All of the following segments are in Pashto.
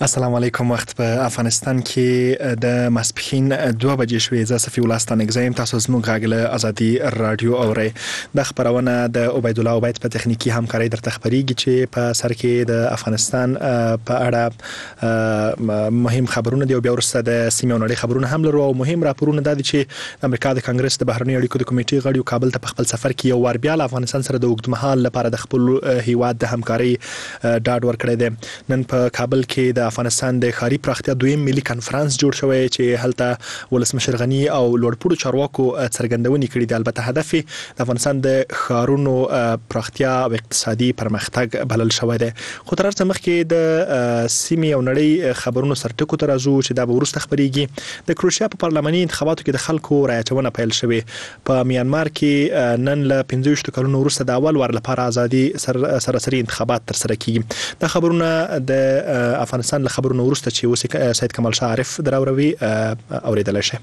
السلام علیکم. وخت په افغانستان کې د ماسپښین 2 بجې شوې. زه صفي الله ستانک زم. تاسو زموږ غاګله ازادي رادیو اورئ. د خبرونه د عبید الله عبید په تخنیکی همکاري درته خبريږي چې په سر کې د افغانستان په اړه مهم خبرونه دی او بیا ورسته د سیمه نړۍ خبرونه هم لرو او مهم راپورونه د چې امریکا د کانګرس د بهرنی اړیکو د کمیټې غړي کابل ته په خپل سفر کې یو وار بیا افغانستان سره د اوږدمهال لپاره د خپل هیواد د همکاري ډاډ ورکړی دی. نن په کابل کې د افغانستان د ښاري پراختیا دویم ملي کانفرنس جوړ شوی چې هلته ولسمشر غنی او لوړپوړو چارواکو څرګندونې کړې دي. البته هدف د افغانستان د ښارونو پراختیا او اقتصادي پرمختګ بلل شوی دی. خو تر څو مخکې د سیمې او نړۍ خبرونو سرټکو ته راځو چې دا به وروسته خبريږي. د کروشیا په پارلماني انتخاباتو کې د خلکو رایه اچونه پیل شوې. په میانمار کې نن له 15 کلونو وروسته د اول وار لپاره ازادي سراسري انتخابات تر سره کیږي. دا خبرونه د افغانستان له خبرونو وروسته چې اوس سید کمال شاه عارف دراوروي اوریدل شي.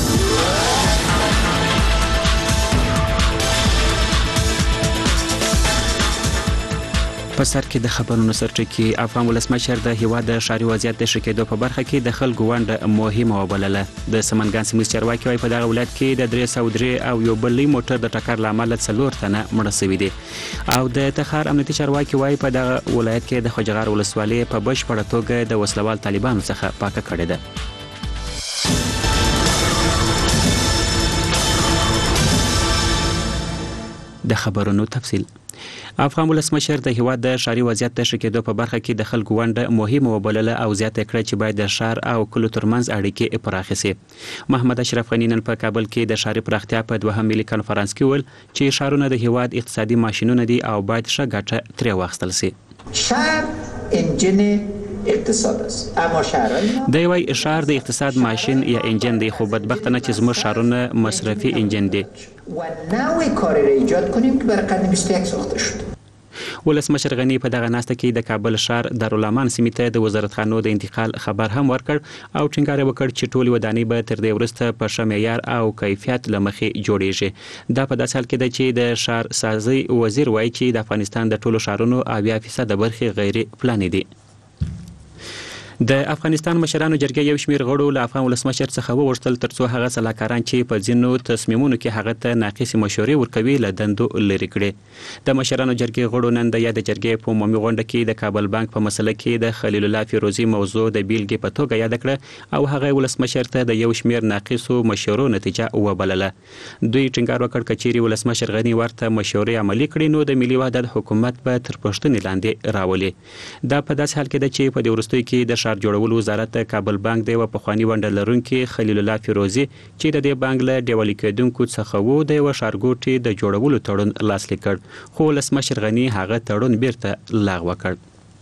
په سر کې د خبرونو سرټکی افغان ولسمشر د هیواد د ښاري وضعیت د ښه کېدو په برخه کې د خلکو ونډه مهمه وبلله. د سمنګان سیمې چارواکي وايي په دغه ولایت کې د 303 او یو بل لوی موټر د ټکر لامل 4 تنه مړه شوي دي. او د تخار امنیتي چارواکي وايي په دغه ولایت کې د خوجغار ولسوالۍ په بشپړه توګه د وسلوال طالبانو څخه پاکه کړې ده. د خبرونو تفصیل. افغان ولسمشر د هیواد د ښاري وضعیت د ښه کېدو په برخه کې د خلکو ونډه مهمه وبلله او زیاته کړه چې باید د ښار او کلو ترمنځ اړیکې پراخې شي. محمد اشرف غني نن په کابل کې د ښاري پراختیا په دوهم ملي کانفرنس کې ویل چې ښارونه د هیواد اقتصادي ماشینونه دي او باید ښه ګټه ترې واخیستل شي. شهر انجن اقتصاد است اما شهرهای دی وايي ښار د اقتصاد ماشین یا انجن دی خو بدبختانه چې زموږ ښارونه مصرفي انجن دي. و نوع کاری را ایجاد کنیم که برای قرن 21 ساخته شد. ولسمشر غنی په دغه ناسته کې د کابل ښار دارالامان سیمې ته د وزارتخانو د انتقال خبر هم ورکړ او ټینګار وکړ چې ټولې ودانۍ به تر دې وروسته په ښه معیار او کیفیت له مخې جوړیږي. دا په داسې حال کې ده چې د ښار سازي وزیر وایي چې د افغانستان د ټولو ښارونو 80% برخې غیر پلاني دي. د افغانستان مشرانو جرګې یو شمېر غړو له افغان ولسمشر څخه وغوښتل ترڅو هغه سلاکاران چې په ځینو تصمیمونو کې هغه ته ناقصې مشورې ورکوي له دندو لرې کړي. د مشرانو جرګې غړو نن د یاد جرګې په عمومي غونډه کې د کابل بانک په مسله کې د خلیل الله فیروزي موضوع د بیلګې په توګه یاد کړه او هغه ولسمشر ته د یو شمېر ناقصو مشورو نتیجه وبلله. دوی ټینګار وکړ کچيري ولسمشر غنی ورته مشورې عملي کړي نو د ملي وحدت حکومت به تر پښتنې لاندې راولي. دا په داسې حال کې ده چې په دې وروستیو کې د ښار جوړولو وزارت کابل بانک د یو پخوانی ونډه لرونکي خلیل الله فیروزي چې د دې بانک له ډیوالي کېدونکو څخه وو د یو ښارګوټي د جوړولو تړون لاسلیک کړ خو ولسمشر غنی هغه تړون بیرته لغوه کړ.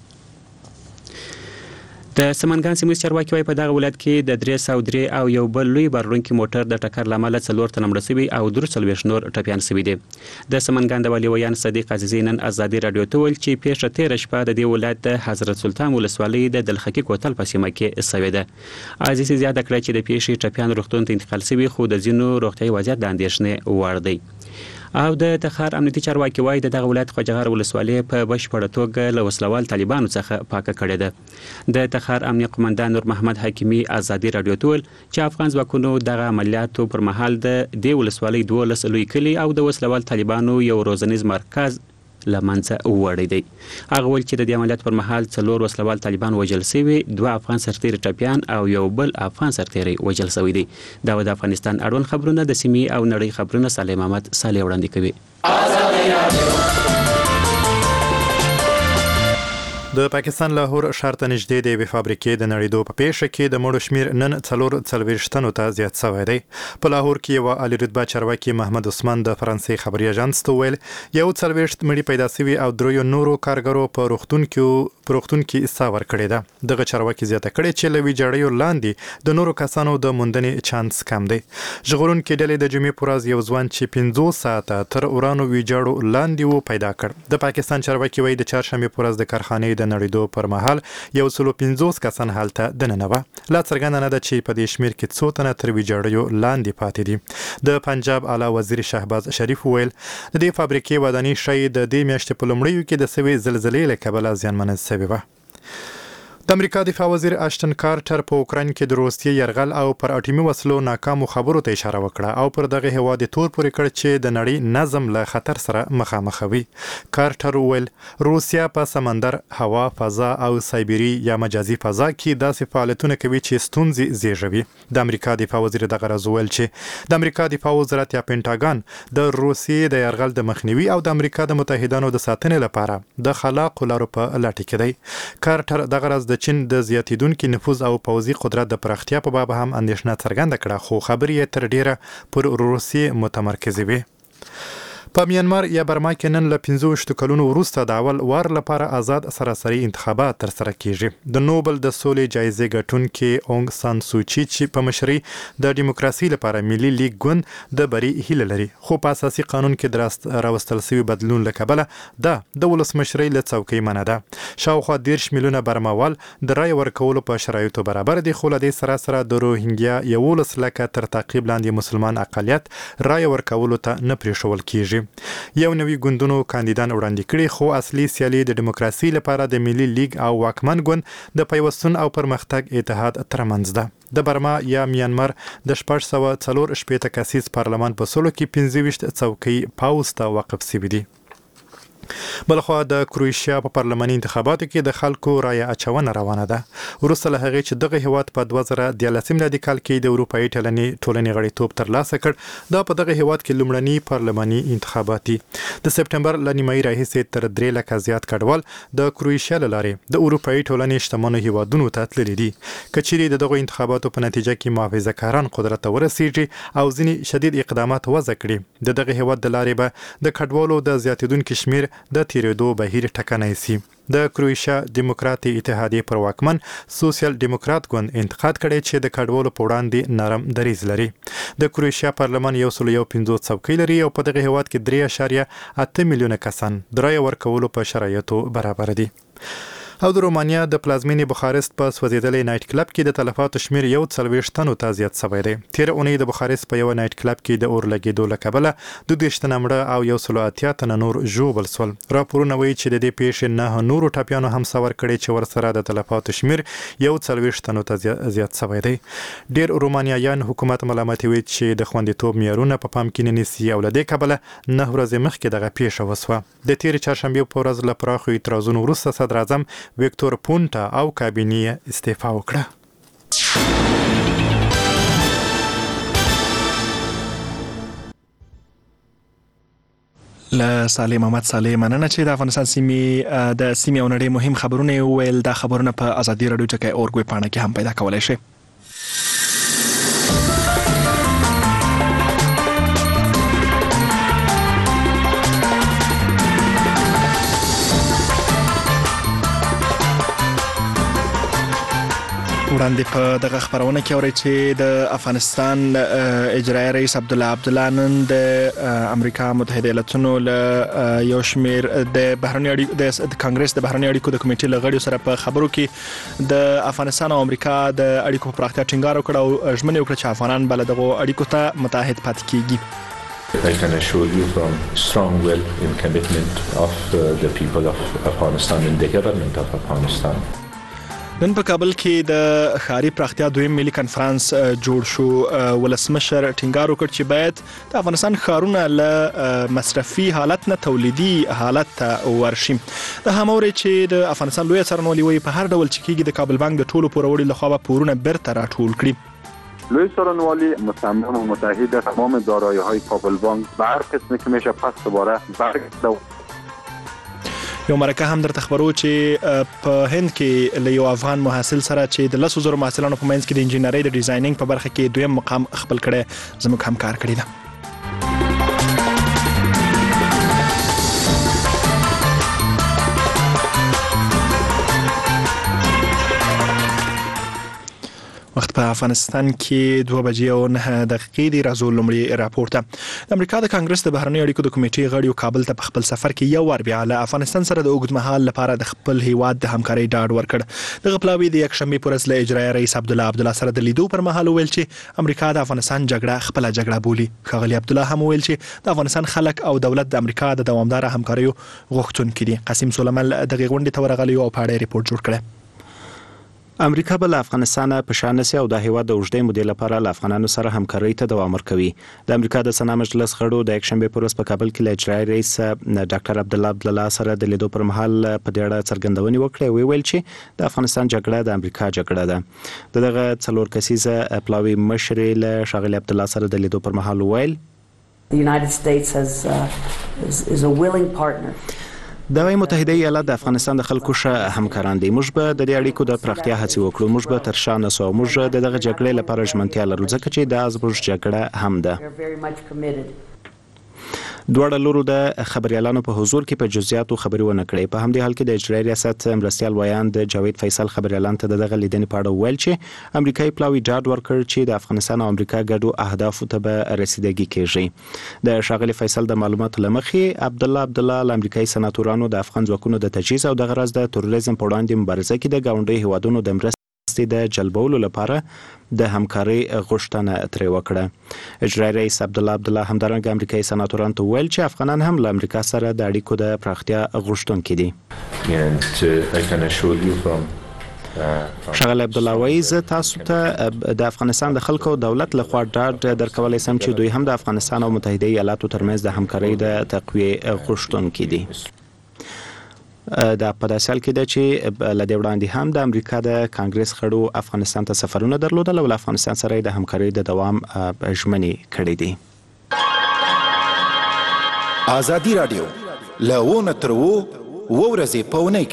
د سمنګان سیمې چارواکي وايي په دغه ولایت کې د 303 او یو بل لوی بارونکي موټر د ټکر لامل 4 تنه مړه شوي او 43 نور ټپیان شوي دي. د سمنګان د والي ویان صدیق عزیزي نن ازادي رادیو ته ویل چې پیښه تېره شپه د دې ولایت د حضرت سلطان ولسوالۍ د دلخکي کوتل په سیمه کې شوې ده. عزیزي زیاته کړه چې د پیښې ټپیان روغتون ته انتقال شوي خو د ځینو روغتیایي وضعیت د اندېښنې وړ دی. او د تخار امنیتي چارواکي وايي د دغه ولایت خوجغار ولسوالۍ په بشپړه توګه له وسلوال طالبانو څخه پاکه کړې ده. د تخار امنیه قومندان نور محمد حکیمي ازادي رادیو ته ویل چې افغان ځواکونو دغه عملیاتو پر مهال د دې ولسوالۍ 12 لوی کلي او د وسلوال طالبانو یو روزنیز مرکز لمنځه وړی دی. هغه ویل چې د دې عملیات پر مهال 4 وسلوال طالبان وژل شوي 2 افغان سرتیري ټپیان او یو بل افغان سرتیري وژل شوی دی. دا د افغانستان اړوند خبرونه د سیمې او نړۍ خبرونه صالح محمد صالح وړاندې کوي. د پاکستان لاهور ښار ته نږدې د یوې فابریکې د نړېدو په پیښه کې د مړو شمېر نن 44 تنو ته زیات شوی دی. په لاهور کې یو عالی رتبه چارواکي محمد عثمان د فرانسې خبري اژانس ته ویل 41 مړي پیدا شوي او 3 نورو کارګرو په روغتون کې حصہ ورکړې ده. دغه چارواکي زیاته کړې چې له ویجاړیو لاندې د نورو کسانو د موندنې چانس کم دی. ژغورونکي ډلې د جمعې په ورځ یو ځوان چې 50 ساعته تر ورانو ویجاړو لاندې و پیدا کړ. د پاکستان چارواکي وایي د چهارشنبې په ورځ د کارخانې د نړېدو پر مهال 150 کسان هلته دننه وه. لا څرګنده نه ده چې په دې شمېر کې څو تنه تر ویجاړیو لاندې پاتې دي. د پنجاب اعلی وزیر شهباز شریف ویل د دې فابریکې ودانۍ ښایي د دې میاشتې په لومړیو کې د سوي زلزلې له کبله زیانمنه شوې وه. د امریکا دفاع وزیر اشټن کارټر په اوکراین کې د روسیې يرغل او پر اټومي وسلو ناکامو خبرو ته اشاره وکړه او پر دغه هواد تور پورې کړ چې د نړۍ نظم له خطر سره مخامخ وي. کارټر ویل روسیا په سمندر، هوا، فضا او سایبری یا مجازي فضا کې داسې فعالیتونه کوي چې ستونزې زیږوي. د امریکا دفاع وزیر دغه راز ویل چې د امریکا دفاع وزارت یا پینټاګان د روسیې د يرغل د مخنیوي او د امریکا د متحدانو د ساتنې لپاره د خلاقو لارو په لټه کې دی. کارټر دغه راز د چین د زیاتیدونکو نفوذ او پوځي قدرت د پراختیا په باب هم اندېښنه څرګنده کړه، خو خبرې تر ډیره پر روسیې متمرکز وي. په میانمار یا برما کې نن له 25 کلونو وروسته د اول وار لپاره آزاد سراسري انتخابات ترسره کیږي. د نوبل د سولې جایزې ګټونکې اونګ سان سوچي چې په مشرۍ د دیموکراسي لپاره ملي لیگ ګوند د بری هیله لري، خو په اساسي قانون کې راوستل شوی بدلون له کبله د ولسمشرۍ له څوکۍ منع ده. شاوخوا 10 میلیونه برماوال د رای ورکولو په شرایطو برابر دي، خو له دې سره د روهینګیا 11 لکه تر تعقیب لاندې مسلمان اقلیت رای ورکولو ته نه پریښول کیږي. یو نوی ګوندونو کاندیدان وړاندې کړي، خو اصلي سیالي د دیموکراسي لپاره د ملي لیگ او واکمن ګوند د پیوستون او پرمختګ اتحاد ترمنځ ده. د برما یا میانمار د 440 کسیز پارلمان په سلو کې 25 څوکۍ پاوز ته وقف شوي دي. بلخوا د کروشیا په پارلماني انتخاباتو کې د خلکو رای اچونه روانه ده، وروسته له هغې چې دغه هیواد په 2013 میلادي کال کې د اروپایي ټولنې غړیتوب ترلاسه کړ. دا په دغه هیواد کې لومړني پارلماني انتخابات دي. د سپټمبر له نیمایي راهیسې تر 3 لکه زیات کډوال د کروشیا له لارې د اروپایي ټولنې شتمنو هیوادونو ته تللي دي. که چیرې د دغو انتخاباتو په نتیجه کې محافظه‌کاران قدرت ته ورسیږي او ځینې شدید اقدامات وضع کړي، د دغه هیواد د لارې به د کډوالو د زیاتیدونکو شمیر د تیریدو بهیر ټکنی سي. د کروشیا دیموکراتي اتحادیې پر واکمن سوسیال دیموکرات ګوند انتقاد کړی چې د کډوالو په وړاندې نرم دریځ لري. د کروشیا پارلمان 150 څوکۍ لري او په دغه هیواد کې 3.8 میلیونه کسان د رای ورکولو په شرایطو برابر دي. او د رومانیا د پلازمینې بخارست په سوځیدلې نایټ کلب کې د تلفاتو شمیر 40 تنو ته زیات شوی دی. تیر اونۍ د بخارست په یو نایټ کلب کې د اور لګېدو له کبله 22 تنه مړه او 180 تنه نور ژوبل شول. راپورونه وایي چې د دې پیښې 9 نورو ټاپیانو هم سور کړي چې ورسره د تلفاتو شمیر 40 تنو ته زیات شوی دی. ډیر رومانیایان حکومت ملامتوي چې د خوندیتوب معیارونه په پام کې نه نیسي او له دې کبله 9 ورځې مخکې دغه پیښه وسوه. د تیر چهارشنبه په ورځ له پراخو اعتراضونو وروسته صدر اعظم ویکتور پونټا او کابینې استعفا وکړه. له صالح محمد صالح مننه چې د افغانستان سیمې او نړۍ مهم خبرونه ویل. دا خبرونه په ازادي رادیو ټکی اورګوي پاڼه کې هم پیدا کولای شئ. وړاندې په دغه خبرونه کې اوري چې د افغانستان اجرایي رئیس عبدالله عبدالله نن د امریکا متحده ایالاتونو له یو شمیر د بهرنی اړیکو د کانګرس د بهرنی اړیکو د کمیټې له غړیو سره په خبرو کې د افغانستان او امریکا د اړیکو په پراختیا ټینګار وکړ او ژمنه وکړه چې افغانان بل دغه اړیکو ته متحد پاتې کیږي. I can assure you from strong will and commitment of the people of Afghanistan and the government of Afghanistan. نن په کابل کې د ښاري پراختیا دویم ملي کنفرانس جوړ شو. ولسمشر ټینګار وکړ چې باید د افغانستان ښارونه له مصرفي حالت نه تولیدي حالت ته ورشي. د هموري چې د افغانستان لوی څارنوالي وایي په هر ډول چې کېږي د کابل بانک د ټولو پوروړي لخوا به پورونه بیرته راټول کړي. لوی څارنوالي مصمم و متحد تمام دارایی‌های کابل بانک به هر قسمی که میشه پس دوباره برگردد. یو مرکه هم درته خبرو چې په هند کې له یو افغان محصل سره چې د 10,000 محصلانو په منځ کې د انجینرۍ د ډیزاینینګ په برخه کې دویم مقام خپل کړی، زموږ همکار کړی ده. وخت په افغانستان کې 2:09 دی. راځو لومړی راپورته. د امریکا د کانګرس د بهرنی اړیکو د کمیټې غړیو کابل ته په خپل سفر کې یو ور بیا له افغانستان سره د اوږدمهال لپاره د خپل هیواد د همکارۍ ډاډ ورکړ. دغه پلاوی د یکشنبه پر ورځ له اجرایي رئیس عبدالله عبدالله سره د لیدو پر مهال ویل چې امریکا د افغانستان جګړه خپل جګړه بولي. ښاغلي عبدالله هم ویل چې د افغانستان خلک او دولت د امریکا د دوامدار همکاریو غوښتونکي دي. قاسم سلیمان دغه غونډې ته ورغلی او په اړه ریپورت جوړ کړی. امریکا به افغانستان په شان سي او د هیواد د اوږدې مودې لپاره له افغانانو سره همکاري ته دوام ورکوي. د امریکا د سنا مجلس غړو د یکشنبه پر ورځ په کابل کې له اجرایي رئیس ډاکټر عبدالله سره د لیدو پر مهال په دې اړه څرګندونې وکړې. ویل چې د افغانستان جګړه د امریکا جګړه ده. دغه څلور کسیزه پلاوی مشر له شاغلي عبدالله سره د لیدو پر مهال ویل The United States is a willing partner. د متحده ایالات د افغانستان د خلکو شه همکاران دي. موږ به د دې اړیکو د پراختیا هڅه وکړو. موږ به تر شا نسو. موږ دغه جګړې لپاره ژمنتیا لرو ځکه چې دا زموږ جګړه هم ده. دواړه لورو د خبريالانو په حضور کې په جزئیاتو خبري ونه کړې. په همدې حال کې د اجرایي ریاست مرستيال ویاند جاوید فیصل خبريالان ته دغه لیدنې په اړه ویل چې امریکایي پلاوی ډاډ ورکړ چې د افغانستان او امریکا ګډو اهدافو ته به رسیدګي کیږي. د شاغلي فیصل د معلوماتو لمخې عبدالله له امریکایي سناتورانو د افغان ځواکونو د تجهیز او د غرض د تروریزم په وړاندې مبارزه کې د ګاونډي هیوادونو د د جلبولو لپاره د همکاري غوښتنه ترې وکړه. اجرایي رئیس عبدالله همدارنګه امریکایي سناتوران ته ویل چې افغانان هم له امریکا سره د اړیکو د پراختیا غوښتونکي دي. شاغلی عبدالله وایي زه تاسو ته د افغانستان د خلکو دولت لخوا ډاډ درکولی سم چې دوی هم د افغانستان او متحده ایالاتو ترمنځ د همکارۍ د تقویې غوښتونکي دي. دا په داسې حال کې ده چې له دې وړاندې هم د امریکا د کانګرس غړو افغانستان ته سفرونه درلودل او له افغانستان سره د همکارۍ د دوام ژمنې کړې دي. ازادي رادیو له ونه تر ورځې په اونۍ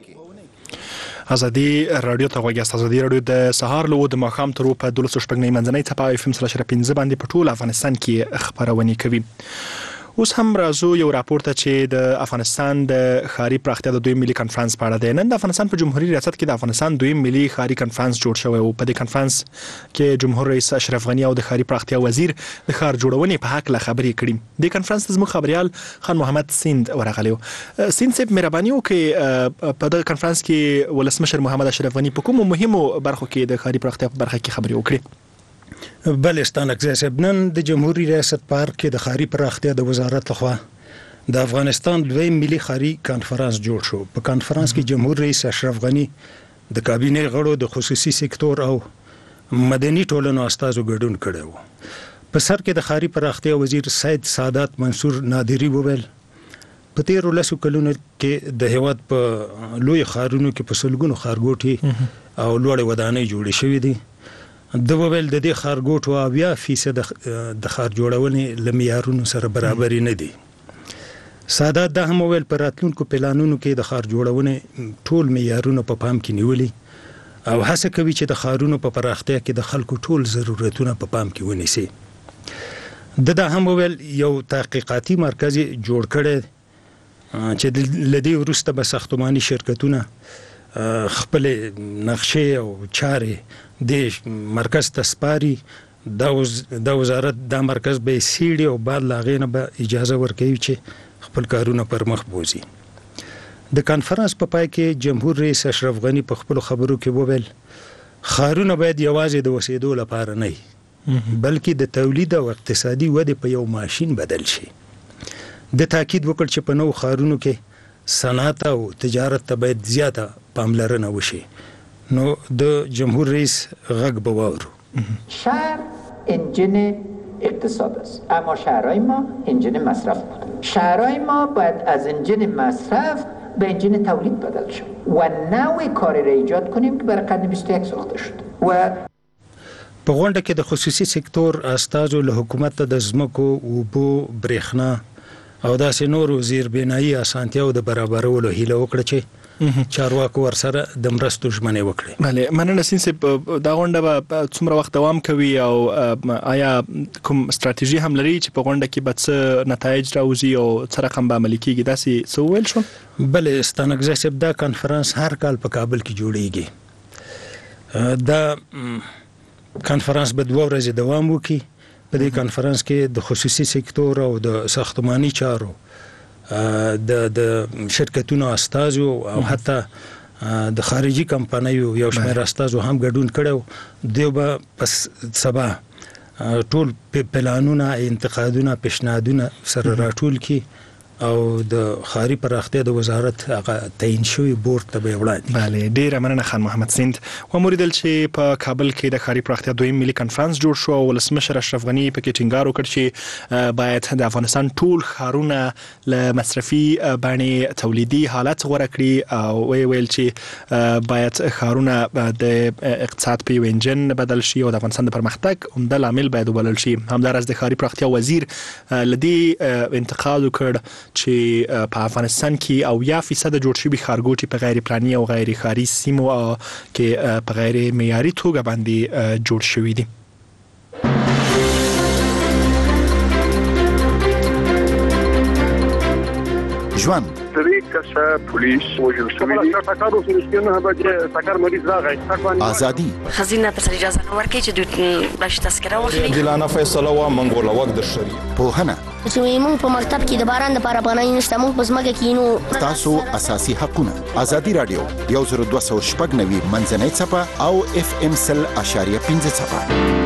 کې ازادي رادیو ته غوږی است. ازادي رادیو د سهار له د ماښام تر په 12:15 منځنۍ څپه اف ام 3.15 باندې په ټول افغانستان کې خبرونه کوي. اوس هم راځو یو راپور ته چې د افغانستان د ښاري پراختیا د دویم ملي کانفرنس په اړه دی. نن د افغانستان په جمهوریت ریاست کې د افغانستان دویم ملي ښاري کانفرنس جوړ شوی او په دې کانفرنس کې جمهور رئیس اشرف غنی او د ښاري پراختیا وزیر د ښار جوړونې په حق له خبرې کړي. د کانفرنس زموږ خبريال خان محمد سیند ورغلی. سیند صاحب مهرباني وکړئ په دغه کانفرنس کې ولسمشر محمد اشرف غنی په کومو مهمو برخو کې د ښاري پراختیا په برخه کې خبرې وکړي. بلستان اکزیسب نن د جمهوریت ریاست پارک کې د ښاري پراختیا د وزارت لخوا د افغانستان دویم ملي ښاري کانفرنس جوړ شو. په کانفرنس کې جمهور رئیس اشرف غنی د کابینه غړو د خصوصي سکتور او مدني ټولنو استازو ګډون کړو. په سر کې د ښاري پراختیا وزیر سید سادات منصور نادری وویل په تیرو لسو کلونو کې د هیواد په لوی ښارونو کې په سلګونو ښارګوټي او لوړې ودانۍ جوړې شوې دي. د وویل د دې ښارګوټو 80% د ښار جوړونې له معیارونو سره برابر نه دي. سادات دا هم وویل په راتلونکو پلانونو کې د ښار جوړونې ټول معیارونه په پام کې نیولي او هڅه کوي چې د ښارونو په پراختیا کې د خلکو ټول ضرورتونه په پام کې ونیسي. دا هم وویل یو تحقیقاتي مرکز جوړ کړي چې لدې وروسته به ساختماني شرکتونه خپل نقشې او چارې د مرکز ته سپاري. دا وزارت دا مرکز به سیړي او بعد لاغې نه به اجازه ورکوي چې خپل کارونه پر مخ بوزي. د کانفرنس په پای کې جمهور رئیس اشرف غنی په خپل خبرو کې وویل ښارونه باید یوازې د وسیدو لپاره نه بلکې د تولید او اقتصادي ودې په یو ماشين بدل شي. د تاکید وکړ چې په نو ښارونو کې صنعت او تجارت ته باید زیاته پاملرنه وشي. نو د جمهور رئیس غږ به واورو. شهر انجن اقتصاد است اما شهرهای ما انجن مصرف بود. شهرهای ما باید از انجن مصرف به انجن تولید بدل شد و نوع کاری را ایجاد کنیم که برای قرن 21 ساخته شد. و په غونډه کې د خصوصي سکتور استازو له حکومت د ځمکو اوبو برېښنا او داسې نورو زیربنایي اسانتیاو د برابرولو هیله وکړه چې چارواکو ورسره د مرستو ژمنې وکړي. بله مننه سین صاحب. دا غونډه به څومره وخت دوام کوي او آیا کوم ستراتیژي هم لري چې په غونډه کې به څه نتایج راوځي او څه رقم به عملي کیږي؟ داسې څه وویل شو؟ بله ستانګزی صاحب دا کانفرنس هر کال په کابل کې جوړیږي. دا کانفرنس به 2 ورځې دوام وکړي. په دې کانفرنس کې د خصوصي سکتور او د ساختماني چارو د شرکتونو استازو او حتی د خارجي کمپنیو یو شمېر استازو هم ګډون کړو. دوی به پس سبا ټول پلانونه انتقادونه پیشنهادونه سره راټول کړي او د ښاري پراختیا د وزارت هغه تعیین شوی بورډ ته به وړاندې. بله ډیره مننه خان محمد سیند. وموریدل چې په کابل کې د ښاري پراختیا دویم ملي کنفرانس جوړ شو او ولسمشر اشرف غنی په کې ټینګار وکړ چې باید د افغانستان ټول ښارونه له مصرفي بڼې تولیدي حالت غوره کړي او ویل چې باید ښارونه د اقتصاد په یو انجن بدل شي او د افغانستان د پرمختګ عمده لامل باید وبلل شي. همداراز د ښاري پراختیا وزیر لدی انتقاد وکړ چې په افغانستان کې 80% جوړ شوي ښارګوټي په غیر پلاني او غیر ښاري سیمو کې په غیر معیاري توګه باندې جوړ شوي دي. ژوند پولیس وجل شوی دی تاکارو سرشتونه به تاکار مریض راغی ازادي خزینه ته اجازه نه ورکړي چې دوی بلش تذکره واخلي دلانه فیصله وا منګول وخت در شری پوهنه چې موږ په مکتب کې د باران لپاره پناه نشته موږ په ځمکه کې نو تاسو اساسي حقونه ازادي رادیو 1290 منځنۍ صفه او اف ام سل اشاریه 15 صفه.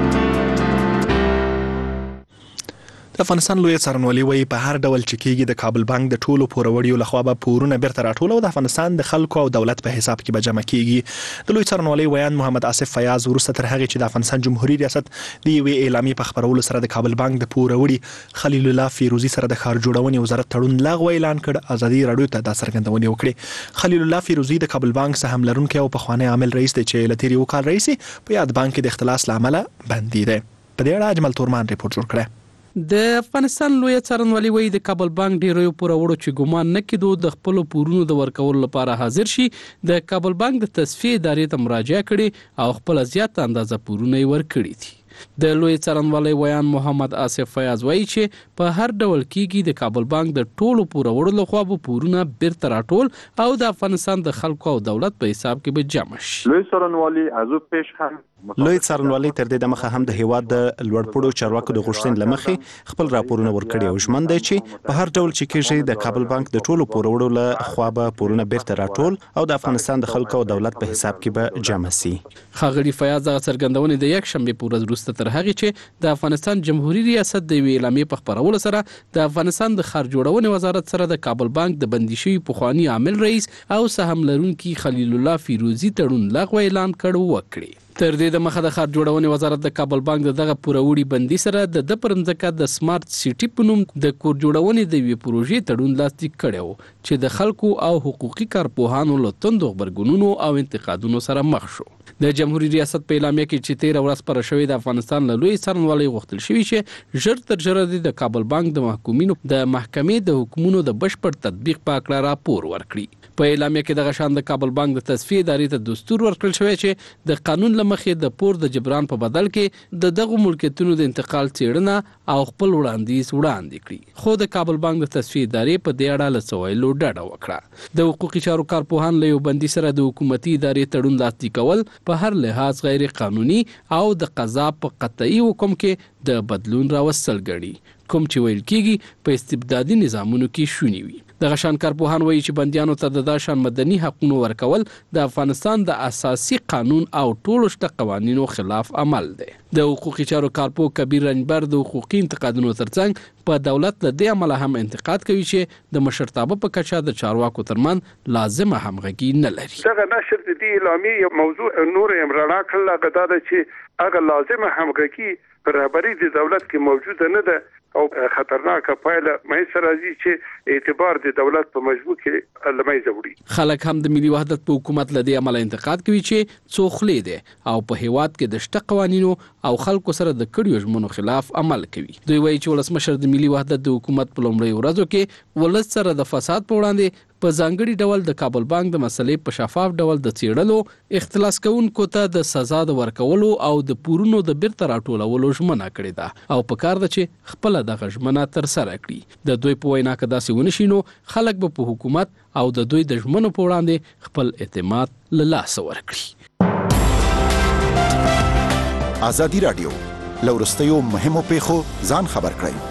د افغانستان لوی څارنوالي وایي په هر ډول چې کېږي د کابل بانک د ټولو پوروړیو لخوا به پورونه بیرته راټول او د افغانستان د خلکو او دولت په حساب کې به جمع کېږي. د لوی څارنوالي ویان محمد آصف فیاض وروسته تر هغه چې د افغانستان جمهوریت ریاست د یوې اعلامیې په خبرولو سره د کابل بانک د پوروړي خلیل الله فیروزي سره د ښار جوړونې وزارت تړون لغوه اعلان کړ. ازادي رادیو ته دا څرګندونه وکړه. خلیل الله فیروزي د کابل بانک سهم لرونکي او پخوانی عامل رئیس دی چې لتیری وکال رئیس په یاد بانک د اختلاس لامل بندي دی. په دې اړه اجمل تورمان ریپورت جوړ کړی. د افغانستان لوی څارنوالي وایي د کابل بانک ډیرو پوروړو چې ګمان نه کېدو د خپل پورونو د ورکولو لپاره حاضر شي د کابل بانک د تصفیه ادارې ته مراجعه کړي او خپل زیات اندازه پورونه ورکړي دي. د لوی څارنوالي ویان محمد آصف فیاض وایي چې په هر ډول کېږي د کابل بانک د ټولو پوروړو لخوا به پورونه بیرته راټول او د افغانستان د خلکو او دولت په حساب کې به جمع شي. لوی څارنوالي ازو پیش هم لوی څارنوالي تر دې دمخه هم د هیواد د لوړپوړو چارواکو د غوښتنې لمخې خپل راپورونه ورکړي او ژمن دی چې په هر ډول چې کېږي د کابل بانک د ټولو پوروړو له خوا به پورونه بیرته راټول او د افغانستان د خلکو او دولت په حساب کې به جمع شي. ښاغلي فیاض دغه څرګندونې د یک شنبې په ورځ وروسته تر هغې چې د افغانستان جمهوریت ریاست د یوې اعلامیې په خپرولو سره د افغانستان د ښار جوړونې وزارت سره د کابل بانک د بندي شوي پخواني عامل رئیس او سهم لرونکي خلیل الله فیروزي تړون لغوه اعلان کړ وکړي. تر دې د مخه د ښار جوړونې وزارت د کابل بانک دغه پوروړي بندي سره د پرمځکه د سمارټ سټي په نوم د کور جوړونې د یوې پروژې تړون لاسلیک کړی و چې د خلکو او حقوقي کارپوهانو له توندو غبرګونونو او انتقادونو سره مخ شو. د جمهوریت ریاست په اعلامیه کې چې 13 ورځ پر شوې د افغانستان له لوی څارنوالۍ غوښتل شوی چې ژر تر ژره د کابل بانک د محکومینو د محکمې د حکمونو د بشپړ تطبیق په اړه راپور ورکړي. په اعلامیه کې د غشان د کابل بانک د تصفیه ادارې ته دستور ورکړل شوی چې د قانون لمخې د پور د جبران په بدل کې د دغه ملکیتونو د انتقال څېړنه او خپل وړاندیز وړاندې کړي. خو د کابل بانک د تصفیه ادارې په دې اړه له سوالو ډډه وکړه. د حقوقي چارو کارپوهان له یو بندي سره د حکومتي ادارې تړون لاسلیک کول په هر لحاظ غیر قانوني او د قضا په قطعي حکم کې د بدلون راوستل ګڼي، کوم چې ویل کېږي په استبدادي نظامونو کې شونی وي. د غشان کارپوهان وایي چې بندیانو ته د داشان مدني حقوقو ورکول د افغانستان د اساسي قانون او ټولو شته قوانینو خلاف عمل دی. د حقوقي چارو کارپو کبیر رنجبر د حقوقي انتقادونو ترڅنګ په دولت له دې عمله هم انتقاد کوي چې د مشرتابه په کچه د چارواکو ترمن لازمه همغږي نه لري. دغه نشر د دې اعلامیې موضوع نور امرنا کړل غدا ده چې هغه لازمه همغږي پر رهبری د دولت کې موجوده نه ده او خطرناکه پایله مې سره راځي چې اعتبار د دولت په مجبور کې لمایزه وړي. خلک هم د ملي وحدت په حکومت لدی عمل انتقاد کوي چې څوخلې دي او په هیواد کې د شته قوانینو او خلکو سره د کړیو ژمنو خلاف عمل کوي. دوی وایي چې ولسمشر د ملي وحدت د حکومت په لومړي ورځو کې ولس سره د فساد په وړاندې په ځانګړي ډول د کابل بانک د مسلې په شفاف ډول د څېړلو، اختلاس کوونکو ته د سزا د ورکولو او د پورونو د بیرته راټولولو ژمنه کړې ده او په کار ده چې خپل دغه ژمنه تر سره کړي. د دوی په وینا کې داسې ونشي نو خلک به په حکومت او د دوی د ژمنو په وړاندې خپل اعتماد له لاسه ورکړي. ازادي رادیو لورستیو مهمو پیښو ځان خبر کړئ.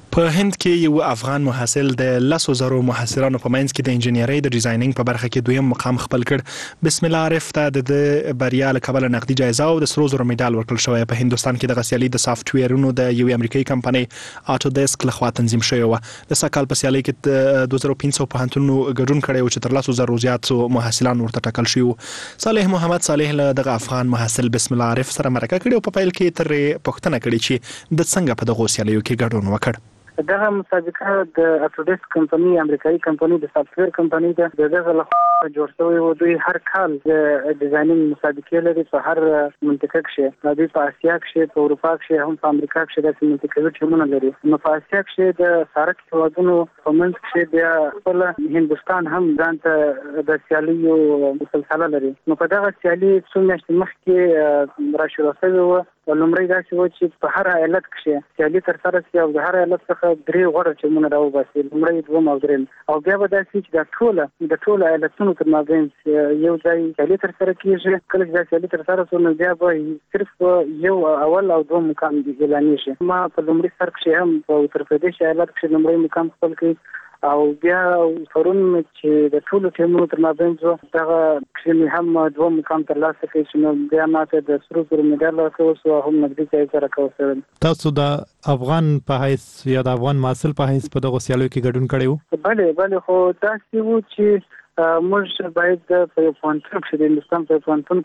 په هند کې یو افغان محصل د 100,000 محصلانو په منځ کې د انجینرۍ د ډیزاینینګ په برخه کې دویم مقام خپل کړ. بسم الله عارف ته د بریا له کبله نقدي جایزه او د 100,000 میډال ورکړل شوی. په هندستان کې د سیالي د سافټویرونو د یو امریکایي کمپنۍ آټودیسک لخوا تنظیم شوی و. د سکهال په سیالي کې 2500 پوهنتونونو ګډون کړی او چې تر 100,000 زیات محصلان ورته ټاکل شوي. صالح محمد صالح له دغه افغان محصل بسم الله عارف سره مرکه کړې او په پیل کې تر پوښتنه کړې چې د څنګه په دغه سیالیو کې ګډون وکړ. دغه مسابقه د آټودیسک کمپنۍ امریکایي کمپنۍ د سافټویر کمپنۍ د دغه لخوا جوړ شوی و. دوی هر کال د ډیزاینینګ مسابقې لري په هر منطقه کې. دوی په اسیا کې، په اروپا کې، هم په امریکا کې د منطقوي ټیمونه لري. نو په اسیا کې د سارک هیوادونو په منځ کې بیا خپل هندستان هم ځان ته د سیالیو سلسله لري. نو په دغه سیالي څو میاشتې مخکې راشروع شوی و. لومړی داسې و چې په هر ایالت کې سیالي ترسره شي او د هر ایالت څخه 3 غوره ټیمونه راوباسي، لومړی، دوم او دریم. او بیا به داسې چې د ټولو ایالتونو تر مابین یو ځای سیالي ترسره کېږي. کله چې دا سیالي ترسره شو نو بیا به صرف یو اول او دوم مقام اعلانېږي. ما په لومړي سر کې هم په اتر پردیش ایالت کې لومړی مقام خپل کړی او بیا پرون چې د ټولو ټیمونو تر مابین زه دغه کې هم دوم مقام ترلاسه کړی چې نو بیا ماته د 100,000 میډال ورکړل او هم نقدي جایزه راکول شوه. تاسو د افغان په حیث یا د افغان محصل په حیث په دغه سیالیو کې ګډون کړی وو؟ بله خو داسې وو چې موږ باید په یو پوهنتون کې د هندوستان په پوهنتون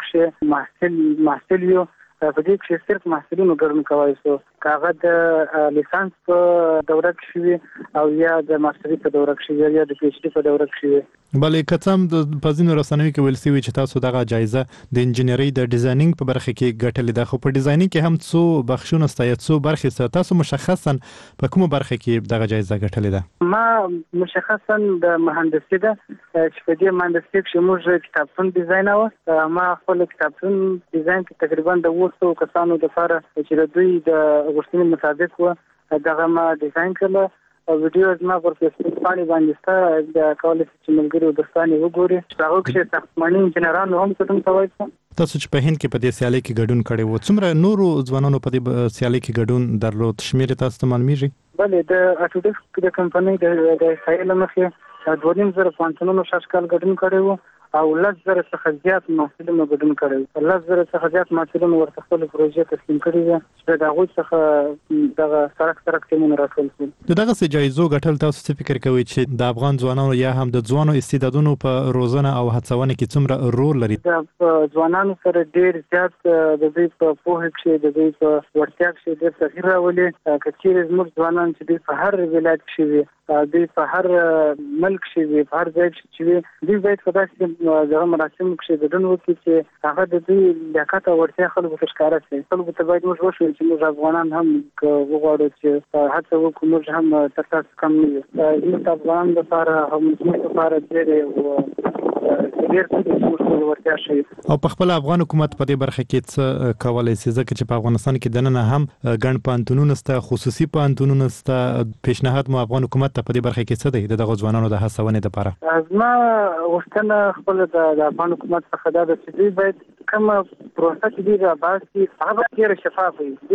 کې محصل یو په دې کې صرف محصلینو ګډون کوي. سو کاغه د لیسانس په دوره کې او یا د ماسترۍ په دوره کې یا د پی ایچ ډي په دوره کې. بلې کڅم د پزینو رسنوي کې ویل سوي چې تاسو دغه جایزه د انجینرۍ د ډیزاینینګ په برخه کې ګټلې ده. خو په ډیزاینینګ کې هم څو بخښونه ستا څو برخې ستا تاسو مشخصا په کومه برخه کې دغه جایزه ګټلې ده؟ ما مشخصا د مهندسي ده چې په دې مهندسي کې موږ کتابتون ډیزاین او ما خپل کتابتون ډیزاین کې تقریبا د 200 کسانو لپاره چې د دوی د غوښتنې مطابق و دغه ما ډیزاین کړل. او ویډیو زما پر فیسبوک باندې ستا د کولای شي چې ملګري او دوستان وګوري. هغه کې ساختماني انجنیرانو هم څه کوي. تاسو چې په هند کې په دې سیالي کې ګډون کړی وو، څومره نورو ځوانانو په دې سیالي کې ګډون درلود؟ شمیر تاسو ته معلومیږي؟ بله د آټودیسک د کمپنۍ د سایل مخې 2,000 پوهنتونونو شاشکال ګډون کړی وو او 10,000 څخه زیات محصلینو ګډون کړی وو. 10,000 څخه زیات محصلینو ورته خپل پروژې تسلیم کړې وې چې د هغوی څخه دغه سرک ټیمونه راټول شول. دغه جایزو ګټل تاسو څه فکر کوئ چې د افغان ځوانانو یا هم د ځوانو استعدادونو په روزنه او هڅونه کې څومره رول لري؟ د ځوانانو سره ډیر زیات د دوی په پوهه کې د دوی په وړتیا کې ډیر تغیر راولي. که چیرې زموږ ځوانان چې دوی په هر ولایت کې وي، دوی په هر ملک کې وي، په هر ځای کې وي، دوی باید په داسې دغه مراسمو کې ګډون وکړي چې هغه د دوی لیاقت او وړتیا خلکو ته ښکاره شي. خلکو ته باید موږ وښیو چې موږ افغانان هم وغواړو چې هڅه وکړو، موږ هم تر تاسو کم نه یو. زموږ افغانان لپاره هم زموږ لپاره ډېر ورتیا شي. او په خپل افغان حکومت په دې برخه کې څه کولای شي؟ ځکه چې په افغانستان کې دننه هم ګڼ پوهنتونونه شته، خصوصي پوهنتونونه شته. پیشنهاد مو افغان حکومت ته په دې برخه کې څه دی دغه ځوانانو د هڅونې لپاره؟ زما غوښتنه خپل د افغان حکومت څخه دا ده چې دوی باید کومه پروسه چې دوی راباسي هغه ډېره شفافه وي.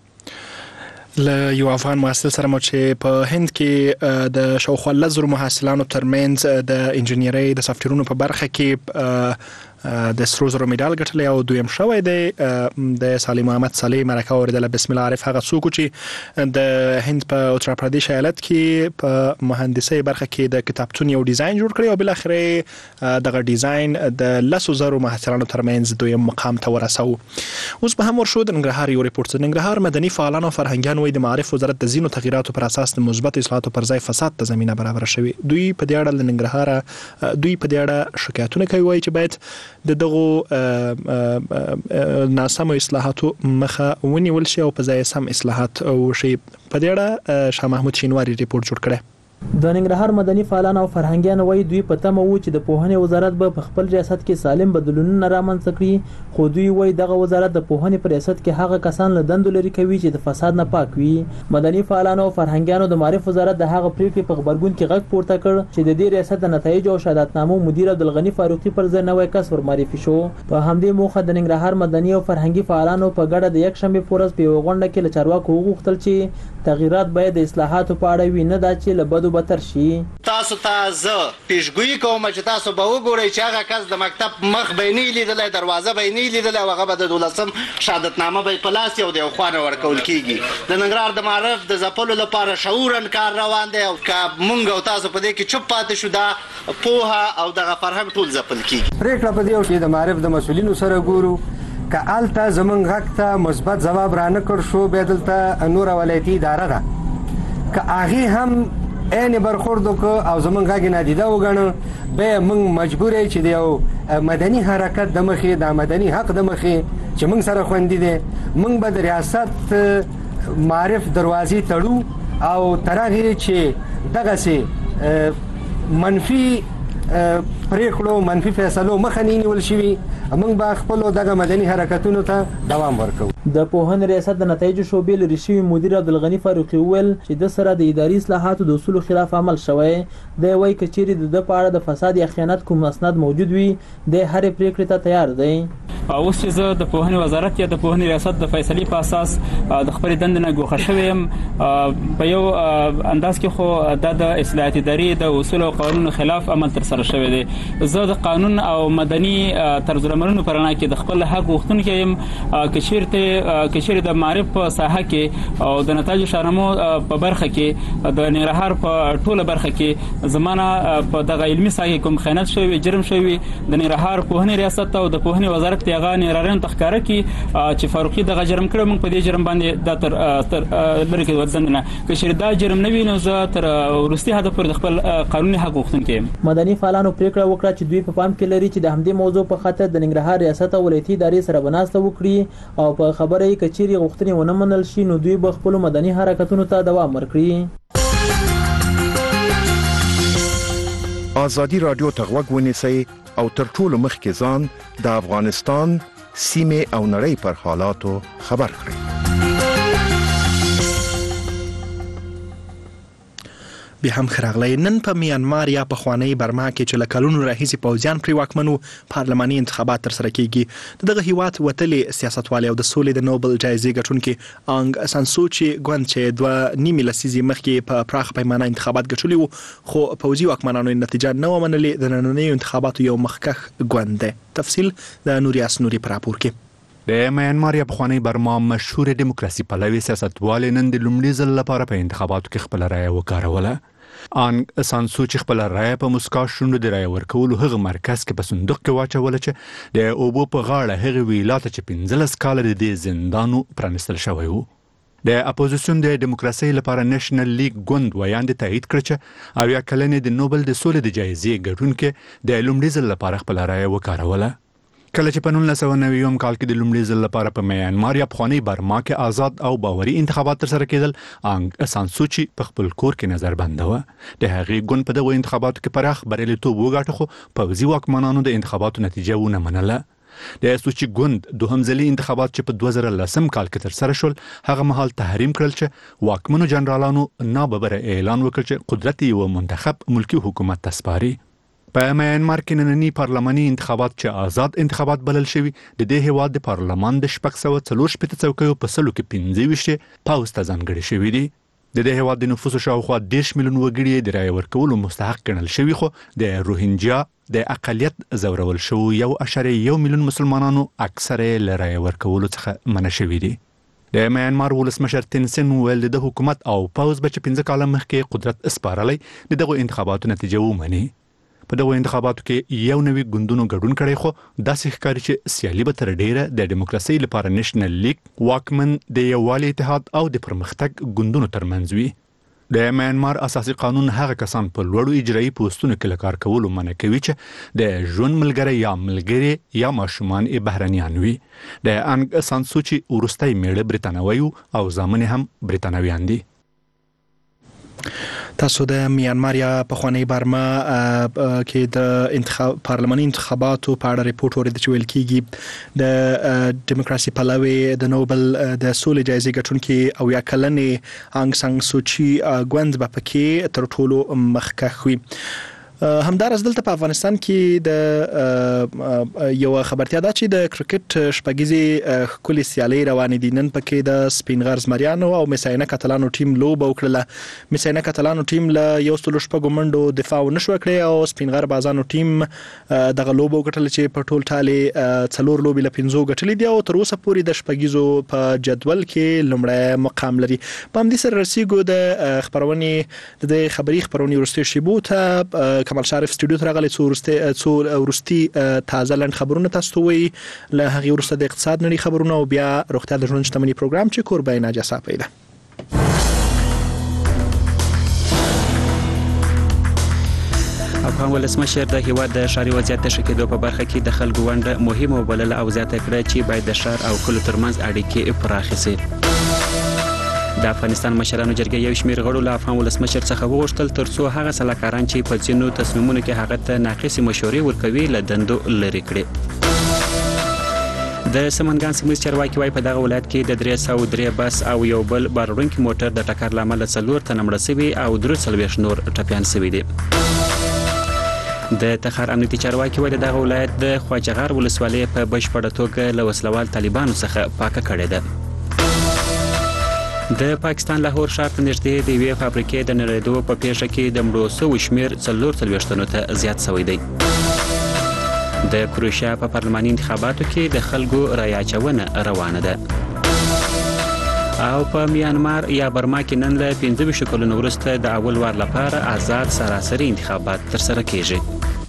له یو افغان محصل سره مو چې په هند کې د شاوخوا 10,000 محصلانو ترمنځ د انجینرۍ د سافټویرونو په برخه کې د 100,000 میډال ګټلی او دویم شوی دی. د صالح محمد صالح مرکه اوریدله. بسم الله عارف هغه څوک چې د هند په اتر پردیش ایالت کې په مهندسي برخه کې د کتابتون یو ډیزاین جوړ کړی او بل اخر دغه ډیزاین د 10,000 محصلانو ترمنځ دویم مقام ته ورساو. اوس به هم ورشو د ننګرهار یو ریپورت. د ننګرهار مدني فعالان او فرهنګیان وایي د معارف وزارت د ځینو تغییراتو پر اساس د مثبت اصلاحاتو پر ځای فساد ته زمينه برابر شوی. دوی په دې اړه د ننګرهار په دې اړه شکایتونه کوي، وایي چې باید د دغه ناسمو اصلاحاتو مخه ونیول شي او په ځای سم اصلاحات وشي. په دې اړه شاه محمود شینواری ریپورت جوړ کړی. د ننګرهار مدني فعالان او فرهنګیان وایي دوی په تمه وو چې د پوهنې وزارت به په خپل ریاست کې سالم بدلونونه رامنځته کړي، خو دوی وایي دغه وزارت د پوهنې په ریاست کې هغه کسان له دندو لرې کوي چې د فساد نه پاک وي. مدني فعالانو او فرهنګیانو د معارف وزارت د هغه پریکړې په خبرګون کې غږ پورته کړ چې د دې ریاست د نتایج او شهادتنامو مدیر عبدالغنی فاروقي پر ځای نوی کس ورمعرفي شو. په همدې موخه د ننګرهار مدني او فرهنګي فعالانو په ګډه د یکشنبې په ورځ په یوه غونډه کې له چارواکو وغوښتل چې تغییرات باید د اصلاحاتو په اړه وي، نه دا چې له بدو بدتر شي. تاسو ته زه پیشګویي کوم چې تاسو به وګورئ چې هغه کس د مکتب مخ به نه لیدلی، دروازه به نه لیدلی، هغه به د 12م شهادتنامه به په لاس یو د یو خوا نه ورکول کېږي. د ننګرهار د معارف د ځپلو لپاره شعورن کار روان دی، او که موږ او تاسو په دې کې چوپ پاتې شو دا پوهه او دغه فرهنګ ټول ځپل کېږي. پرېکړه په دې چې د معارف د مسؤلینو سره ګورو که هلته زموږ غږ ته مثبت ځواب رانه کړ شو، بیا دلته نوره ولایتي اداره ده که هغې هم عین برخورد وکړو او زموږ غږ نادیده وګڼو، بیا موږ مجبور یو چې د یو مدني حرکت د مخې د مدني حق د مخې چې موږ سره خوندي دی، موږ به د ریاست معارف دروازې تړو او تر هغې چې دغسې منفي پریکړو منفي فیصلو مخه نه نیول شوي، موږ به خپلو دغه مدني حرکتونو ته دوام ورکوو. د پوهنې ریاست د نتایجو شعبې لرې شوي مدیر عبدالغنی فاروقي وویل چې د سره د اداري اصلاحاتو د اصولو خلاف عمل شوی دی. وایي که چیرې د په اړه د فساد یا خیانت کوم اسناد موجود وي د هرې پریکړې ته تیار دی. اوس چې زه د پوهنې وزارت یا د پوهنې ریاست د فیصلې په اساس د خپلې دندې نه ګوښه شوی یم، په یو انداز کې خو دا د اصلاحات ادارې د اصول او قانونو خلاف عمل ترسره شوی دی. زه د قانون او مدني طرز العملونو په رڼا کې د خپل حق غوښتونکی یم. که چیرې د معارف په ساحه کې او د نتایجو شاهنامو په برخه کې د ننګرهار په ټوله برخه کې زمانه په دغه علمي ساحه کې کوم خیانت شوی، جرم شوی، د ننګرهار پوهنې ریاست او د پوهنې وزارت هغه نړیوالانو ته ښکاره کړي چې فاروقي دغه جرم کړی، موږ په دې جرم باندې دا تر لرې کېدو ځنډ نه. که چیرې دا جرم نه وي نو زه تر وروستي حده پورې د خپل قانوني حق غوښتونکی یم. مدني فعالانو پریکړه وکړه چې دوی په پام کې لري چې د همدې موضوع په خاطر د ننګرهار ریاست او ولایتي ادارې سره به ناسته وکړي او په خبره یې که چیرې غوښتنې ونه منل شي نو دوی به خپلو مدني حرکتونو ته دوام ورکړي. ازادي رادیو ته غوږ ونیسئ او تر ټولو مخکې ځان د افغانستان سیمې او نړۍ پر حالاتو خبر کړئ. بیا هم خراغلی. نن په میانمار یا په خوانی برما کې چې له کلونو راهیسې پوځیان پرې واکمنو پارلماني انتخابات ترسره کیږي. دغه هیواد وتلې سیاستوالې او د سولې د نوبل جایزې ګټونکي آنګ سان سوچي ګوند چې 2.5 لسیزې مخکې په پراخ پیمانه انتخابات ګټلي وو خو پوځي واکمنانو نتیجه نه ومنلې، د نننیو انتخاباتو یو مخکښ ګوند دی. تفصیل د نوریاس نوري پر راپور کې. د میانمار یا پخوانی برما مشهور دیموکراسي پلوي سیاستوال نن د لومړي ځل لپاره په انتخاباتو کې خپل رائے وکاروله. آنګ سان سوچي خپل رائے په مسکا شونډو د رائے ورکولو هغه مرکز کې په صندوق کې واچول چې د اوبو په غاړه هغه ویلات چې 15 کال د دې زندانو پرانستل شوی وو. د اپوزیشن د دیموکراسي لپاره نېشنل لیګ ګوند ویاند تایید کړ چې اویا کلنې د نوبل د سولې د جایزې ګټونکي د لومړي ځل لپاره خپل رائے وکاروله. کله چې په 1990 کال کې د لومړي ځل لپاره په میانمار یا پخوانی برما کې آزاد او باوري انتخابات ترسره کېدل، آنګ سان سوچي په خپل کور کې نظر بندوه. د هغې ګوند په دغه انتخاباتو کې پراخ بریالیتوب وګاټه خو پوځي واکمنانو د انتخاباتو نتیجه ونه منله. د سوچي ګوند دوهم ځلي انتخابات چې په 2010 کال کې ترسره شول هغه مهال تحریم کړل چې واکمنو جنرالانو ناببره اعلان وکړ چې قدرت یو منتخب ملکی حکومت ته سپاري. په میانمار کې نننی پارلماني انتخابات چې آزاد انتخابات بلل شوي د دې هیواد د پارلمان د 640 څوکیو په سلو کې 25 پوځ ته ځانګړي شوي دي. د دې هیواد د نفوسو شاوخوا 10 میلیون وګړي د رایې ورکولو مستحق ګڼل شوي خو د روهینجا د اقلیت زورول شو 1.1 میلیون مسلمانانو اکثره له رایې ورکولو څخه منع شوي دي. د میانمار ولسمشر تنسن ویل د حکومت او پوځ به 15 کاله مخکې قدرت اسپارلی د دغه انتخاباتو نتیجه ومني. په دغه انتخاباتو کې یو نوی ګوندونو ګډون کړی خو داسې ښکاري چې سیالي به تر ډیره د دیموکراسي لپاره نېشنل لیګ واکمن د یووالي اتحاد او د پرمختګ ګوندونو ترمنځ وي. د میانمار اساسي قانون هغه کسان په لوړو اجرایي پوسټونو کې له کار کولو منع کوي چې د ژوند ملګری یا ماشومان بهرنیان وي. د آنګ سان سوچي وروستی میړه بریتانوي او زامن هم بریتانویان دي. تاسو د میانمار یا پخوانی برما کې د پارلماني انتخاباتو په اړه ریپورت ورته چې ویل کیږي د دیموکراسي پلوي د نوبل د سولې جایزې ګټونکي او یا کلنې انګ سان سوچي ګوند په کې تر ټولو مخکښ وي. همدارس دلته په افغانستان کې د یو خبرتیا ده چې د کرکټ شپږیزې خولي سیالي روانې دي. نن پکې د سپینغر زمریانو او مساینه کاتالانو ټیم لوب وکړه. مساینه کاتالانو ټیم له یو سلو شپږو منډو دفاع ونشو کړې او سپینغر بازانو ټیم دغه لوب وکړل چې په ټول ټاله څلور لوبې له 5 ګټلې دي او تر اوسه پورې د شپږیزو په جدول کې لومړی مقام لري. په همدې سره رسیدو د خبرونې د خبري خبرونې ورستي شیبو ته کمال شریف استودیو ته راغلی څو ورستي تازه لاند خبرونه تاسو ته وي له هغه ورسته د اقتصاد نړۍ خبرونه او بیا روغتیا د ژوند شتمنۍ پروګرام چې کوربای ناجا پیدا. افغان ولسمشر د هیواد د ښاري وضعیت د ښه کېدو په برخه کې د خلکو ونډه مهمه وبلله او زیاته کړه چې باید د ښار او کلو ترمنځ اړیکې پراخې شي. د افغانستان مشرانو جرګې یو شمېر غړو له افغان ولسمشر څخه وغوښتل ترڅو هغه سلاکاران چې په ځینو تصمیمونو کې هغه ته ناقصې مشورې ورکوي له دندو لرې کړي. د سمنګان سیمې چارواکي وايي په دغه ولایت کې د 303 بس او یو بل باروړونکي موټر د ټکر لامل 4 تنه مړه شوي او 43 نور ټپیان شوي دي. د تخار امنیتي چارواکي وايي دغه ولایت د خواجهغار ولسوالۍ په بشپړه توګه له وسلوال طالبانو څخه پاکه کړې ده. د پاکستان لاهور ښار ته نږدې د یوې فابریکې د نړېدو په پیښه کې د مړو شویو شمېر 44 تنو ته زیات شوی دی. د کروشیا په پارلماني انتخاباتو کې د خلکو رایه اچونه روانه ده. او په میانمار یا برما کې نن له 15 کلونو وروسته د اول وار لپاره آزاد سراسري انتخابات ترسره کیږي.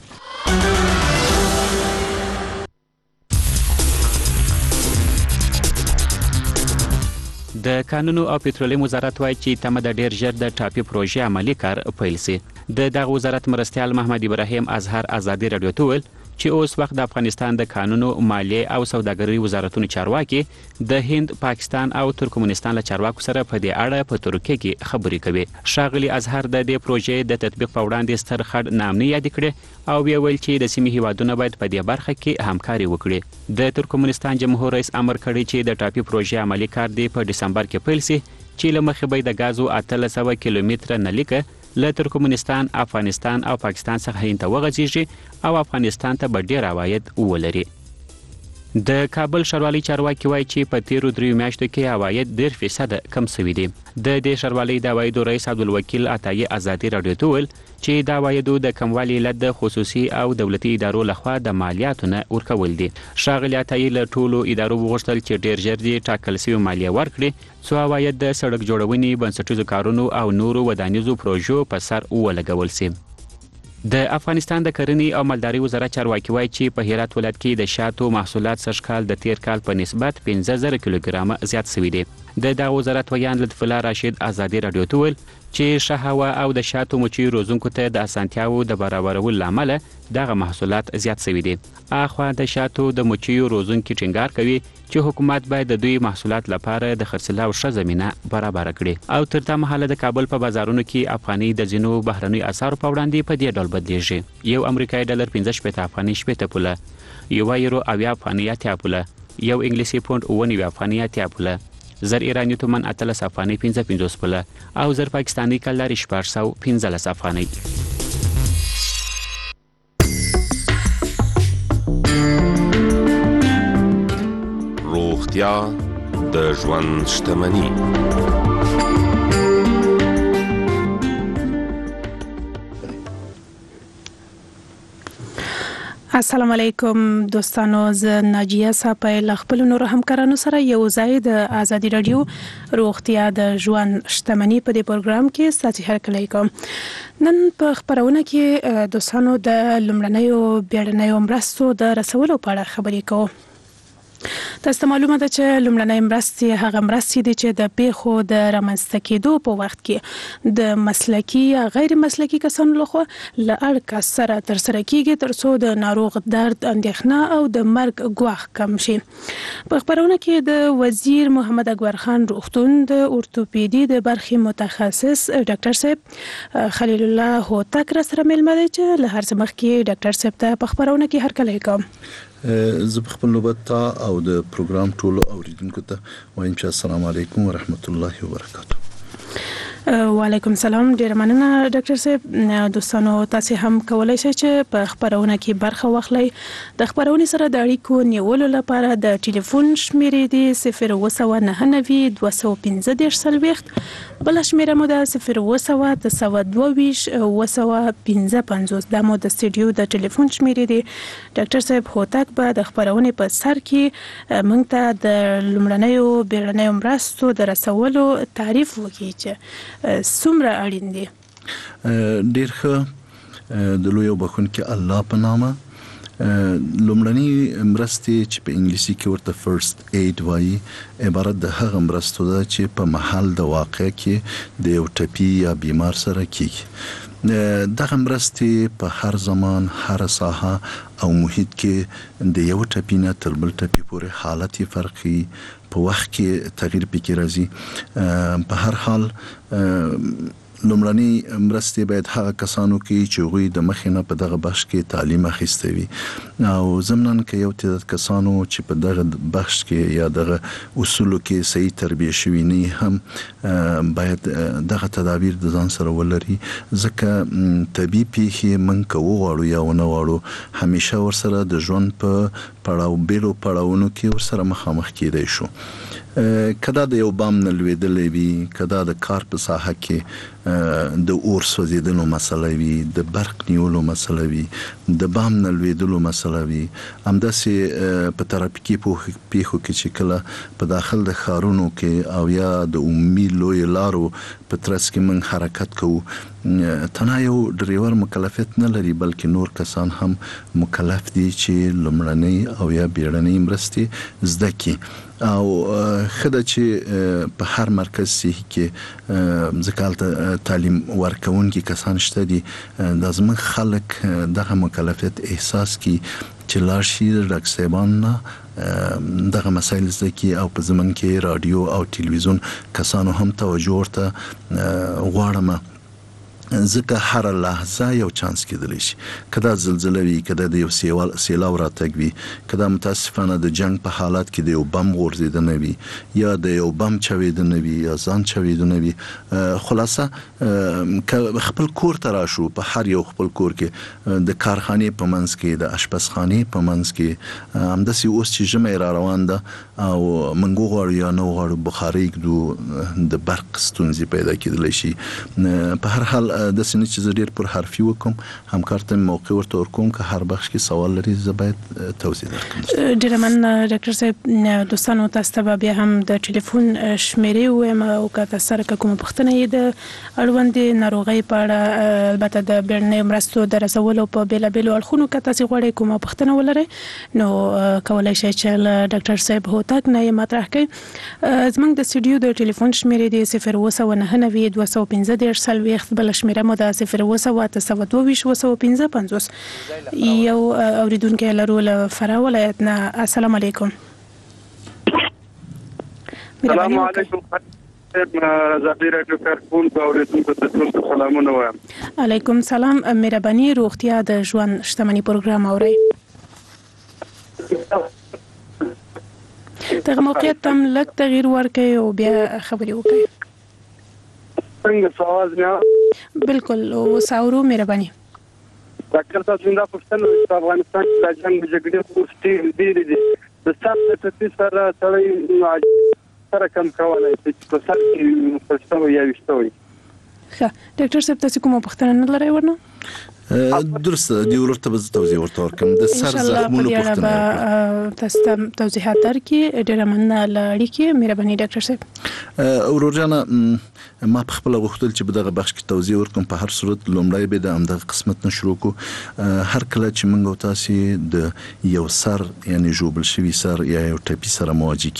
د قانونو او پټرولیم وزارت وايي چې تمه د ډیر ژر د ټاپي پروژې عملی کار پیل شي. د دغه وزارت مرستیال محمد ابراهیم اظهر ازادي رادیو ته ویل چې اوس وخت د افغانستان د قانونو، مالیې او سوداګرۍ وزارتونو چارواکي د هند، پاکستان او ترکمنستان له چارواکو سره په دې اړه په ترکیه کې خبرې کوي. ښاغلي اظهر د دې پروژې د تطبیق په وړاندې ستر خنډ نام نه یاد کړي او بیا ویل چې د سیمې هیوادونه باید په دې برخه کې همکاري وکړي. د ترکمنستان جمهور رئیس امر کړی چې د ټاپي پروژې عملی کار دی په دسمبر کې پیل شي چې له مخې به د غازو 800 کیلومتره نلیکه له ترکمنستان، افغانستان او پاکستان څخه هند ته وغځیږي او افغانستان ته به ډیر عواید ولري. د کابل ښاروالۍ چارواکي وایي چې په تیرو 3 میاشتو کې عواید 10% کم شوي دي. د دې ښاروالۍ د عوایدو رئیس عبدالوکیل عطایي ازادي رادیو ته ویل چې د عوایدو د کموالي علت د خصوصي او دولتي ادارو لخوا د مالیاتو نه ورکول دي. ښاغلي عطایي له ټولو ادارو وغوښتل چې ډیر ژر دې ټاکل شوې مالیه ورکړي څو عواید د سړک جوړونې، بنسټیزو کارونو او نورو ودانیزو پروژو په سر ولګول شي. د افغانستان د کرنې او مالدارۍ وزارت چارواکي وایي چې په هرات ولایت کې د شاتو محصولات سږ کال د تیر کال په نسبت 15000 کیلوګرامه زیات شوي دي. د دغه وزارت ویان لطف الله راشد ازادي رادیو ته ویل چې ښه هوا او د شاتو مچیو روزونکو ته د اسانتیاو د برابرولو له امله دغه محصولات زیات شوي دي. اخوا د شاتو د مچیو روزونکي ټینګار کوي چې حکومت باید د دوی محصولات لپاره د خرڅلاو ښه زمینه برابر کړي او تر دا مهاله د کابل په بازارونو کې افغاني د ځینو بهرنیو اسعارو په وړاندې په دې ډول بدلیږي. یو امریکایي ډالر 15 افغاني 80 پوله، یو یورو 80 افغاني 80 پوله، یو انګلیسي پوند 90 افغاني 80 پوله، زر ایرانی تومن 13 افغاني 55 پوله او زر پاکستانی کلداري 415 افغاني. روغتیا د ژوند شتمني. السلام علیکم دوستانو، زه ناجیه صاحب له خپل نور همکارانو سره یو ځای د ازادي رادیو روغتیا د ژوند شتمني په دې پروګرام کې ستاسو هرکلی کوم. نن په خبرونه کې دوستانو د لومړنیو بیړنیو مرستو د رسولو په اړه خبرې کوو. تاسو معلومه ده چې لومړنۍ مرستې هغه مرستې دي چې د پیښو د رامنځته کېدو په وخت کې د مسلکي یا غیر مسلکي کسانو لخوا له اړ کس سره ترسره کیږي ترڅو د ناروغ درد اندېښنه او د مرګ ګواښ کم شي. په خبرونه کې د وزیر محمد اکبر خان روغتون د اورتوپیدي د برخې متخصص ډاکټر صاحب خلیل الله هوتک را سره ملمه دی چې له هر څه مخکې ډاکټر صاحب ته په خبرونه کې هرکلی کوم. زه په خپل نوبت ته او د پروګرام ټولو اوریدونکو ته وایم چې السلام علیکم ورحمت الله وبرکاته. وعلیکم السلام. ډیر مننه ډاکټر صاحب. دوستانو تاسو هم کولای شئ چې په خبرونه کې برخه واخلئ. د خبرونې سره د اړیکو نیولو لپاره د ټلیفون شمیرې دي 0299215 بل شمیره مو ده 02922 دا مو د سټډیو د ټلیفون شمیرې دي. ډاکټر صاحب هوتک به د خبرونې په سر کې موږ ته د لومړنیو بیړنیو مرستو د رسولو تعریف وکړي چې څومره اړین دي. ډیر ښه. د لوی وبخونکي الله په نامه لومړنی مرستې چې په انګلیسي کې ورته فرست اید وایي عبارت د هغه مرستو ده چې په محل د واقع کې د یو ټپي یا بیمار سره کیږي. دغه مرستې په هر زمان هر ساحه او محیط کې د یو ټپي نه تر بل ټپي پورې حالت فرقي په وخت کې تغییر پکې راځي. په هر حال لومړنی مرستې باید هغه کسانو کې چې غوي د مخینه په دغه بخش کې تعلیم اخیسته وي او ضمناً کې یو تعداد کسانو چې په دغه بخش کې یا دغه اصولو کې صحیح تربیه شوي نه هم باید دغه تدابیر د ځان سره ولري ځکه طبي پیښې من کوو غواړو یا ونه غواړو همیشه ورسره د ژوند په پړاوونو کې ورسره مخامخ کېدای شو. کدا د یو بام نه لویدلې وي کدا د کار په ساحه کې د اور سوځیدلو مسله وي د برق نیولو مسله وي د بام نه لویدلو مسله وي همداسې په تراپیکي پیښو کې چې کله په داخل د ښارونو کې او یا د عمومي لوی لارو په ترڅ کې من حرکت کوو تنها یو ډریور مکلفیت نه لري بلکې نور کسان هم مکلف دي چې لومړنۍ او یا بیړنۍ مرستې زده کړي او خدای چې په هر مرکز صحي کې ځکه تعلیم ورکوونکي کسان شته دي د زموږ خلک دغه مکلفیت احساس کی چې لاشي رقصبان دغه مسایل زده کی او په زمون کې رادیو او ټلویزیون کسانو هم توجه ورته غواړم ځکه هر لحظه یو چانس کېدلی شي کدا زلزلہ وي کدا د یو سیلاب راتګ وي کدا متاسفانه د جنگ په حالات کې د یو بم غورځیدنه وي یا د یو بم چويدنه وي یا ځان چويدنه وي خلاصه خپل کور ته راشو په هر یو خپل کور کې د کارخانه په منځ کې د اشپزخانه په منځ کې همداسې اوس چې جمع را روان ده او منګو غواړو یا نو غواړو بخاري کډو د برق ستونزې پیدا کېدلی شي په هر حال د سینې چې ډیر پر حرفي وکم همکارته موقع ورته ورکوم که هر بخش کې سوال لري زه باید توضیح درکړم. ډیر مننه ډاکټر صاحب. دوستانو تاسو ته بیا هم د ټلیفون شمیرې وایم او که تاسو سره کومه پوښتنه یې د اړوند ناروغۍ په اړه البته د بیړنۍ مرستو د رسولو په بیلابېلو اړخونو که تاسو غواړئ کومه پوښتنه ولرئ نو کولای شئ چې ډاکټر صاحب هوتک نه یې مطرح کړئ. زموږ د سټډیو د ټلیفون شمیرې دی 0299215 بل شمیره مو د 0292215 یو اوریدونکو لرو له فراه ولایت نه. السلام علیکم. السلام علیکم. زابیر راډیو کارکون په اوریدونکو ته ټول سلامونه وایم. علیکم سلام. مهرباني روغتیا د ژوند شتمنۍ پروګرام اورئ. دغه موقعیت تم لږ تغییر ورکړئ او بیا خبرې وکړئ. څنګه سواز نه بالکل او ساورو مهرباني. ډاکټر صاحب څنګه پوښتنه په افغانستان کې د جنگ جګړې پوښتې دي د ستاسو ته سره سره کم کولای چې په سر کې پښتو یا وشتوي. ښه ډاکټر صاحب تاسو کومه پوښتنه نه لرئ ورنه؟ درسته دی ورته به توضیح ورته ورکم د سر زخمونو پوښتنه تاسو توضیحات درکې ډېره مننه لړیکې مهرباني ډاکټر صاحب ورورجانه ما په خپل غوښتل چې په دغه بخش کې توضیح ورکوم په هر صورت لومړی به د همدغه قسمت نه شروع کو هر کله چې موږ تاسو د یو سر یعنی جوبل شوی سر یا یو ټپي سره مواجه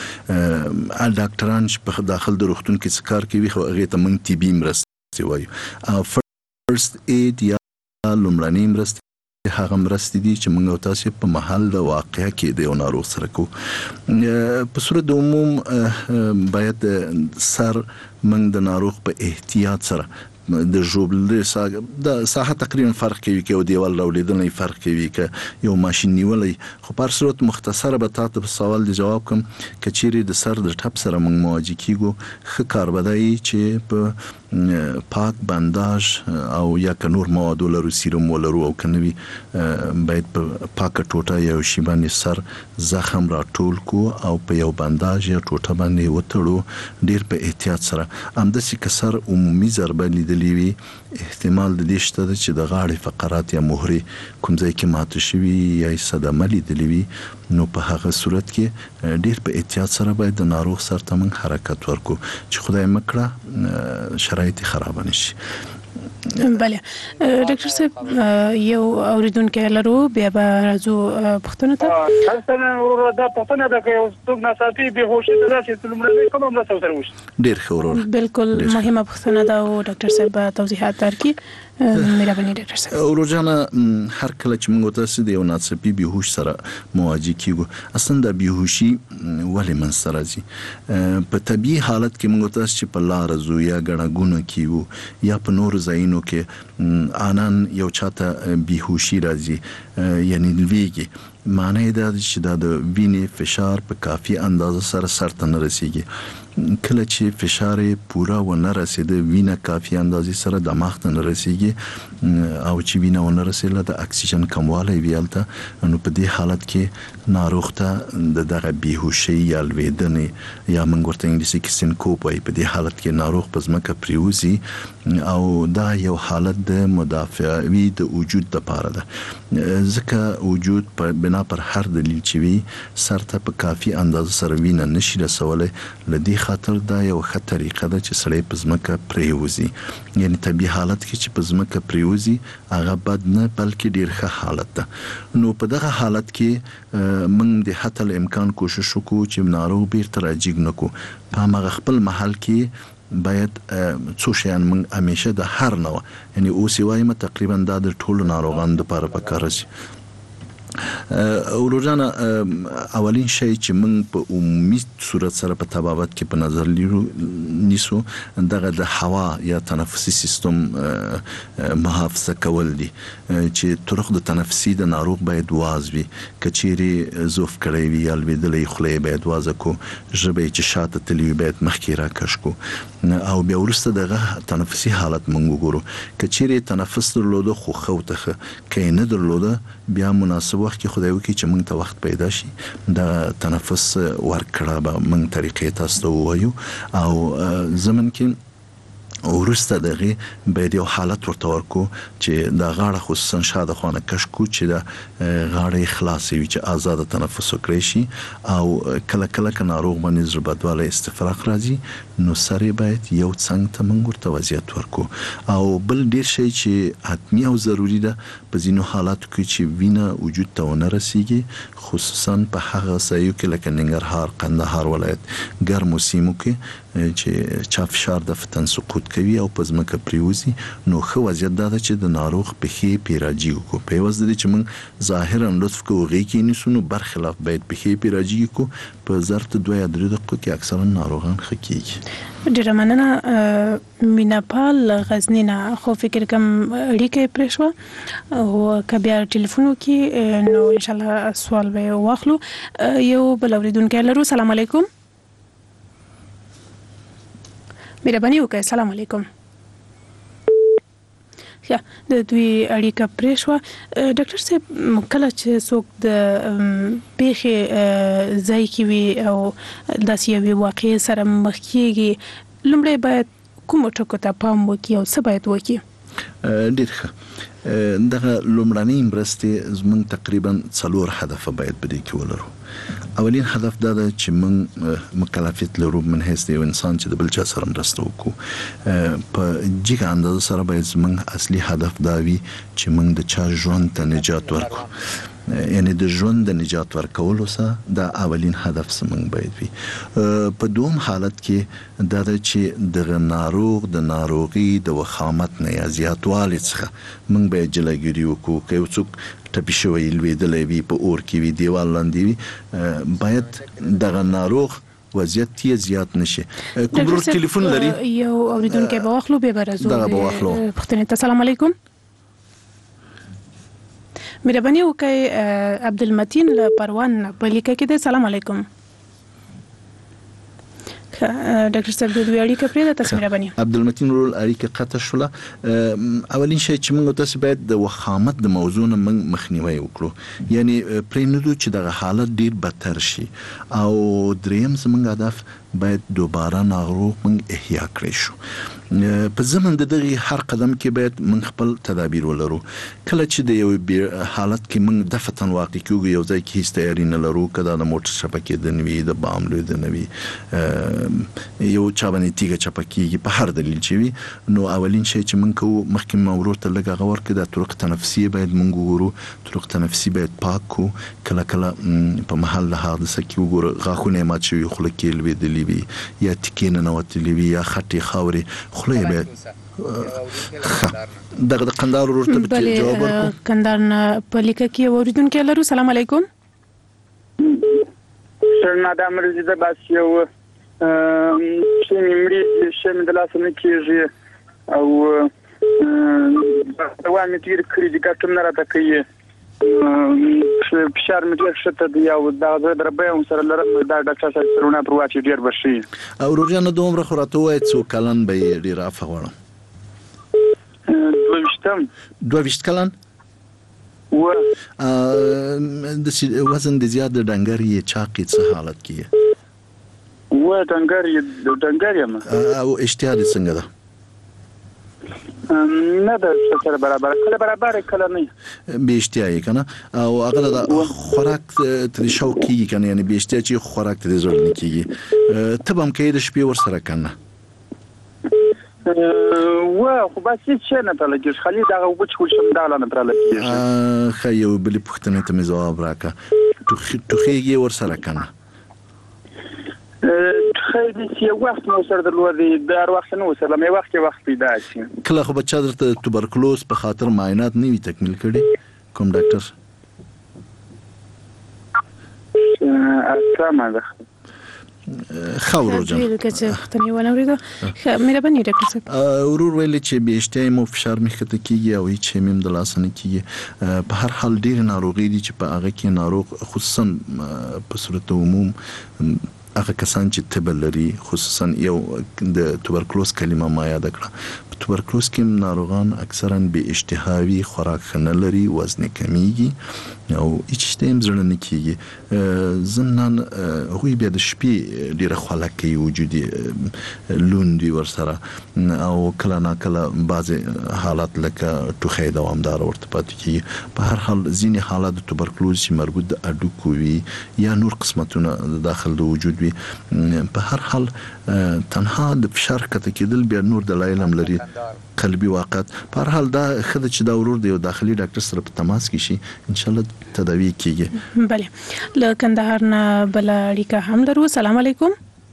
کیږو ډاکټران چې په داخل د روغتون کې کار کوي خو هغه ته موږ طبي مرسته وایو فرست اید یا لومړنۍ مرسته هغه مرستې دي چې موږ تاسو په محل د واقعیا کې د یو ناروغ سره کو په صورت د عموم باید سر موږ د ناروغ په احتیاط سره د جوبل د ساحه تقریبا فرق کوي کې او دیوال راولیدل فرق کوي کې یو ماشين نیولې خو په صورت مختصره به تاسو په سوال د جواب کوم کچيري د سر د ټپ سره موږ مواجه کیږو خ کار بدای چې په پاک بنداژ او یا کنور مواد ولرو سیروم ولرو او کنوي باید په پاک ټوټه یا شی باندې سر زخم را ټول کو او په یو بنداژ یا ټوټه باندې وتړو ډیر په احتیاط سره همداسې کسر عمومي ضربه لیدلې وي احتمال د دې شته چې د غاړې فقرات یا مهري کوم ځای کې ماته شوی یا صدمه لیدلې وي نو په هغه صورت کې ډیر په احتیاط سره باید د ناروغ سره تمن حرکت ورکو چې خدای مکړه شرایط خراب نشي بله ډاکټر صاحب یو اوریدونکو لرو بیا به راځو پښتون ته تاسو دا پښتون د یو څوک ناڅاپي به هوښ ته چې لمړی کوم نه سره وشي ډیر خورور بالکل مهمه پښتون دا او ډاکټر صاحب توضیحات درکې مهرباني ډاکټر صاحب ورجانه هر کله چې موږ تاسو د یو ناڅاپي به هوښ سره مواجه کیږو اصلا د به هوشي ولې من سره زی په طبي حالت کې موږ تاسو چې په لار زو یا غړغونو کیو یا په نور ځایونو کې انان یو چاته به هوشي راځي یعنی لویږي معنی دا چې د وینې فشار په کافي اندازه سره سرته نه رسیږي کله چې فشار پورا و نه رسیده وینه کافي اندازې سره دماغ ته نه رسیږي او چې وینه و نه رسیله د اکسیجن کموالی ویلته نو په دې حالت کې ناروغ ته دغه بیهوشي یا لویدنې یا موږ ورته انګلیسي کې سینکوپ وایي په دې حالت کې ناروغ په ځمکه پریوزي او دا یو حالت د مدافعوي د وجود لپاره ده ځکه وجود په بنا پر هر دلیل چې وي سرته په کافي اندازه سره وینه نشي رسولای لدی خاطر دا یو ښه طریقه ده چې سړی په ځمکه پریوزي یعنی طبي حالت کې چې په ځمکه پریوزي هغه بد نه بلکې ډیر ښه حالت ده نو په دغه حالت کې موږ د حتی الامکان کوشش وکړو چې ناروغ بیرته راجګ نکو په هغه خپل محل کې باید څو شیان موږ همیشه د هر نوع یعنی او سی وایم تقریبا د ټولو ناروغانو لپاره پکار شي ورجانه اولین شی چې موږ په عمومي صورت سره په تبابت کې په نظر نیسو دغه د هوا یا تنفسي سیستم محافظه کول دي چې طرق د تنفسي د ناروغ باید واضوي کچيري زوف کړی وي یا لویدلې خلې باید وازه کو ژبه چې شاته تلی باید مخکې راکش کو او بیا ورسته دغه تنفسي حالت موږ وګورو کچيري تنفس درلوده خو خوته کې نه درلوده بیا مناسب وخت کې خدای وکړي چې موږ ته وخت پیدا شي د تنفس ورکړه به موږ طریقې تاسو ته وایو او زمن کې ورسته دغه باید یو حالت ورته ورکو چې د غاړه خصوصا شاده خانه کش کو چې د غاړې خلاصي وي چې آزاد تنفس وکړي شي او کله کله ک ناروغ باندې ضربتواله استفراغ راځي نو سره باید یو څنګه ته موږ ورته وضعیت ورکو او بل ډیر شي چې حتمی او ضروری ده په ځینو حالاتو کې چې وینه وجود ته ونه رسیږي خصوصا په هغه ځایو کې لکه ننګرهار قندهار ولایت ګرمو سیمو کې چې چا فشار د فتن سقوط کوي او په ځمکه پریوزي نو خو وضعیت دا ده چې د ناروغ په خې پیراجي کو په وځ د چې موږ ظاهرا لطف کوو کې نسونو برخلاف باید په خې پیراجي کو په ظرف 2 یا 3 دقیقو کې اکثرا ناروغان خکېږي ډیره مننه میناپال غزنینا خو فکر کوم اړیکه پرېښو او کبیا ټلیفون کې نو ان شاء الله سوال به واخلو یو بل اوریدونکو لرو سلام علیکم مهرباني وکړئ السلام علیکم یا د دوی اړیکه پرېښوه ډاکټر صاحب کله چې څوک د پیښې ځای کې وي او داسې یوې واقعې سره مخ کېږي لومړی باید کومو ټکو ته پام وکړي او څه باید وکړي ډیر ښه دغه لومړنۍ مرستې زموږ تقریبا 4 هدف باید بده کې ولرو. اولین هدف دا ده چې موږ مکلفیت لرو من حیث یو انسان چې د بل چا سره مرسته وکړو په جګه اندازه سره باید زموږ اصلي هدف دا وي چې موږ د چا ژوند ته نجات ورکړو، یعنی د ژوند د نجات ورکولو سره دا اولین هدف زموږ باید وي. په دوم حالت کې دا ده چې د ناروغ د ناروغي د وخامت نه یا زیاتوالي څخه موږ باید جلوګیري وکړو. که یو څوک ټپي شوی لوېدلی وي، په اور کې وي، دیوال لاندې وي، باید دغه ناروغ وضعیت یې زیات نشي. کوم ورور ټلیفون لري؟ یو اوریدونکو به واخلو به برازو دغه به واخلو. پښتنه السلام علیکم. مهرباني وکړئ عبدالمتین له پروان په لیکه کې ده. سلام علیکم. ډاکټر صاحب د دوی اړیکه پرې ده، تاسو مهرباني. عبدالمتین ورول اړیکه قطع شوله. اولین شی چې موږ تاسو باید د وخامت د موضوع نه مخنیوي وکړو، یعنی پرې نه دوی چې دغه حالت ډیر بدتر شي. او دریم زموږ هدف باید دوباره ناروغ موږ احیا کړی شو. په زمن د دغه هر قدم کې باید موږ خپل تدابیر ولرو. کله چې د یو حالت کې موږ دفتن واقع کیږو یو ځای کې هیڅ تیاری نه لرو، کله د موټر شبکې د نوي د بام لوي د نوي یو چا باندې تیګه چپکیږي په هر دلیل چې وي، نو اولین شی چې موږ کوو مخکې مورور ته لږه غور کې د طرق تنفسي باید موږ وګورو. طرق تنفسي باید پاک کو. کله کله په محل له حادثه کې وګورو غاښونه مات شوي، خوله کې لوېدلې وي یا تکې ننوتلې وي یا خټې خاورې خله باید دغه د قندار ورته جواب ورکړو. قندار نه په لیکه کې اوریدونکو لرو. سلام علیکم. سرنا د امرزي د باس یو چې ممري چې د لاس نه کېږي او دوام تیر کړی د کټم نه راته کوي فشار مې ډېر شته دی او دا دربه هم سره لرم دا ډاکټر صاحب سرونه پر واچي ډېر بشي او روزانه دومره خراته وای څو کلن به ډېر افغانم 22 کلن و د وزن د زیات ډنګر یې چاقي څه حالت کې و ډنګر یم او اشتها دې څنګه ده نه ده سره برابر کله نه بیشتیایی کنه او هغه د خوراک تر شوقي کنه یعنی بیشتیا چې خوراک تر زړه نه کیږي ته هم کې د شپې ور سره کنه و خو بس چې نه تل کې خالي دا وبچ خو شم دا نه تر لکه خو بل پښتنه ته جواب راکا توخیږي ور سره کنه خیلی سی وخت مو سره درلودي د هر وخت نو سره مې وخت پیدا شي کله خو بچا درته توبرکلوز په خاطر معاینات نه وی تکمیل کړي کوم ډاکټر اسلام ده خاورو جن ختمي ولا وريده مې بني ډاکټر صاحب ورور ویل چې بیشته مو فشار مخته کیږي او چې مم د لاسنه کیږي په هر حال ډیر ناروغي دي چې په هغه کې ناروغ خصوصا په صورت عموم هغه کسان چې تبه لري خصوصا یو د توبرکلوز کلمه ما یاد کړه په توبرکلوز کې ناروغان اکثرا به اشتهاوي خوراک نه لري وزن کمیږي او هیڅ تیم زړه نه کیږي زمنان هغوی بیا د شپې ډیره خلکې وجودي لوندي ورسره او کله نه کله بعض حالات لکه ټوخی دوامدار ورته پاتې کیږي په هر حال ځینې حالات د توبرکلوز چې مربوط د اډوکو وي یا نور قسمتونه داخل د وجود وي په هر حال تنها د فشار کته کېدل بیا نور دلایل هم لري قلبي واقعات په هر حال دا خدای چې دا ورور دی او داخلي ډاکټر سره په تماس کې شي ان شاء الله تداوی کیږي بله له کندهار نه بل اړیکه هم لرو سلام علیکم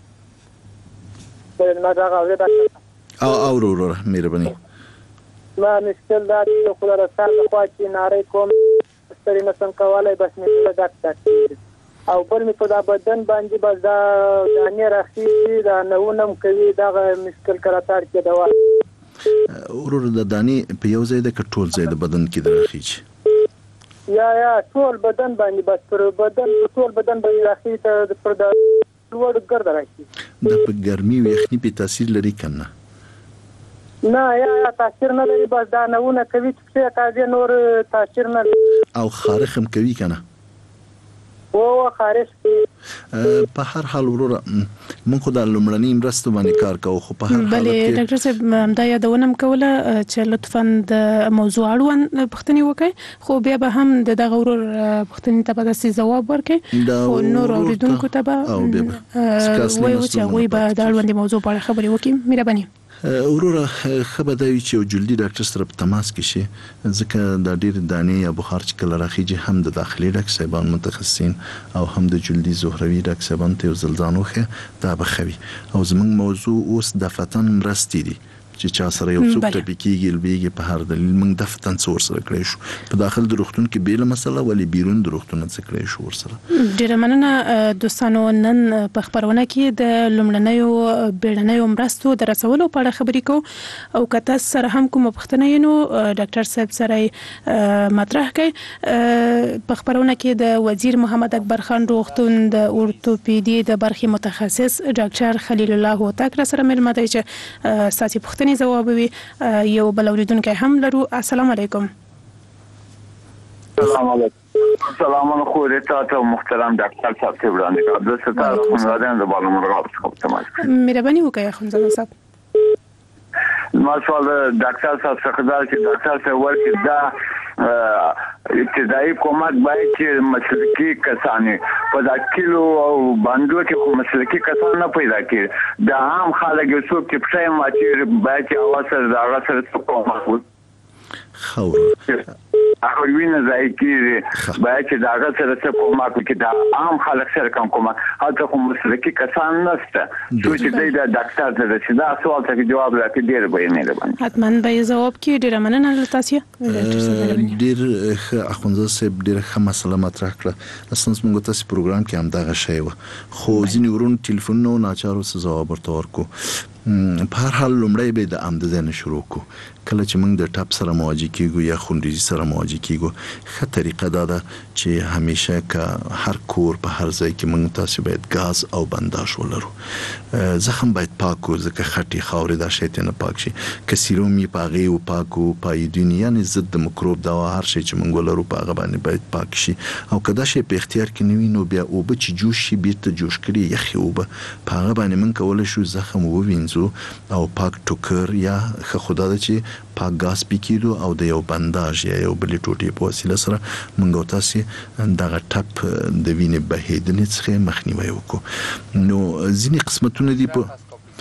او ورور مهرباني ما مشکل داري خو راځه خو چې ناری کوم ستړي نسم کولای بس مې ډاکټر او پر می په دا بدن باندې بس دا دانې راخي دا نوونم کوي دا مشکل کراتار کې دوا ورور د دانی په یو ځای د کټول ځای د بدن کې درخي یا ټول بدن باندې بس پر بدن ټول بدن باندې راخي ته پر دا لوړ ګرځي راخي د ګرمي او یخني په تاثیر لري کنه نه یا تاثیر نه لري بس دا نوونه کوي چې کاږي نور تاثیر نه او خارخم کوي کنه او خارج په هر حال وروره موږ خو د لومړنۍ مرستو باندې کار کوو خو په هر حال بلې ډاکټر صاحب دا یادونه کوله چې لطفاً د موضوع اړوند پوښتنې وکړئ خو بیا به هم د دغه ورور پوښتنې ته به داسې ځواب ورکړئ خو نور اوریدونکو ته به وایو چې هغوی به د اړوندې موضوع په اړه خبرې وکړي. مهرباني وروره خبر دا وی چې یو جلدي ډاکټر سره په تماس کې شي ځکه د ډېر دانې یا بخار چې کله راخیږي هم د داخلي ډاکټر صاحبان متخصصین او هم د جلدي زهروي ډاکټر صاحبان ته ځلځان وخه دا بخوي او زموږ موضوع اوس دفتن مرستې دي چې چا سره یو څوک ټپي کېږي لویږي په هر دلیل موږ دفتن څور سره کړی شو په داخل د روغتون کې بیل مسله ولی بیرون د روغتون څخه کړی شو ورسره. ډیره مننه دوستانو. نن په خبرونه کې د لومړنیو بیړنیو مرستو د رسولو په اړه خبرې کوو او کته سره هم کوم پوښتنه نو ډاکټر صاحب سره مطرح کړي. په خبرونه کې د وزیر محمد اکبر خان روغتون د اورتوپیدي د برخې متخصص ډاکټر خلیل الله هوتک سره ملمه دی چې ساسي پوښتنه جواب وي. یو بل اوریدونکو هم لرو. السلام علیکم. السلام علیکم. سلامونه خو ته محترم ډاکټر صاحب ته وړاندې کوم. د ستاسو خبرونه د بالو مرغاب څخه تماس. مهرباني وکړئ خنزاده صاحب. ما سوال ډاکټر صاحب څخه دا چې ډاکټر صاحب ورته دا ابتدایي کومک باید چې مسلکي کسانه په دا کیلو او باندې کې خو مسلکي کسان نه پیدا کړي د عام خلک څوک چې په ما چې باید چې اواز سره دا غسر کومک خور هغه وینه ځای کې باید چې دا غسر څه کومک کې دا عام خلک سره کومک هغه کوم مسلکي کسان نشته چې د ډاکټر سره چې دا سوال ته جواب راکړي ډیر به نه باندې حتماً به جواب کې ډیر مننه تاسو. ډیر اخوندزه صاحب ډیر ښه مسله مطرح کړه. اصلا موږ تاسو پروګرام کې هم دا شی و خو ځینې ورون ټلیفون نو ناچارو څه جواب ورته ورکو. په هر حال لومړی به د آمدزنه شروع کو کله چې موږ د ټاپ سره مواجه کیږو یا خونریزي سره مواجه کیږو ښه طریقه دا ده چې همیشه که هر کور په هر ځای کې موږ تاسو باید غاز او بنداژ ولرو. زخم باید پاکو ځکه خټي خاورې دا شی ته نه پاک شي که سیرومي پاغي او پاکو پایدونی یعنی ضد مکروب دا هر شی چې موږ ولرو په هغه باندې باید پاک شي او کدا شی په اختیار کې نوي نو بیا او به چې جوش شي بیرته جوش کړي یخي او به په هغه باندې موږ کولای شو زخم ووینځو او پاک ټوکر یا خدا د چې پاک غاز پکېدو او د یو بنداژ یا یو بل ټوټې په وسیله سره موږ تاسو دغه ټپ د وینې بهیدنې څخه مخنیوي وکړو. نو ځینې قسمتونه دي په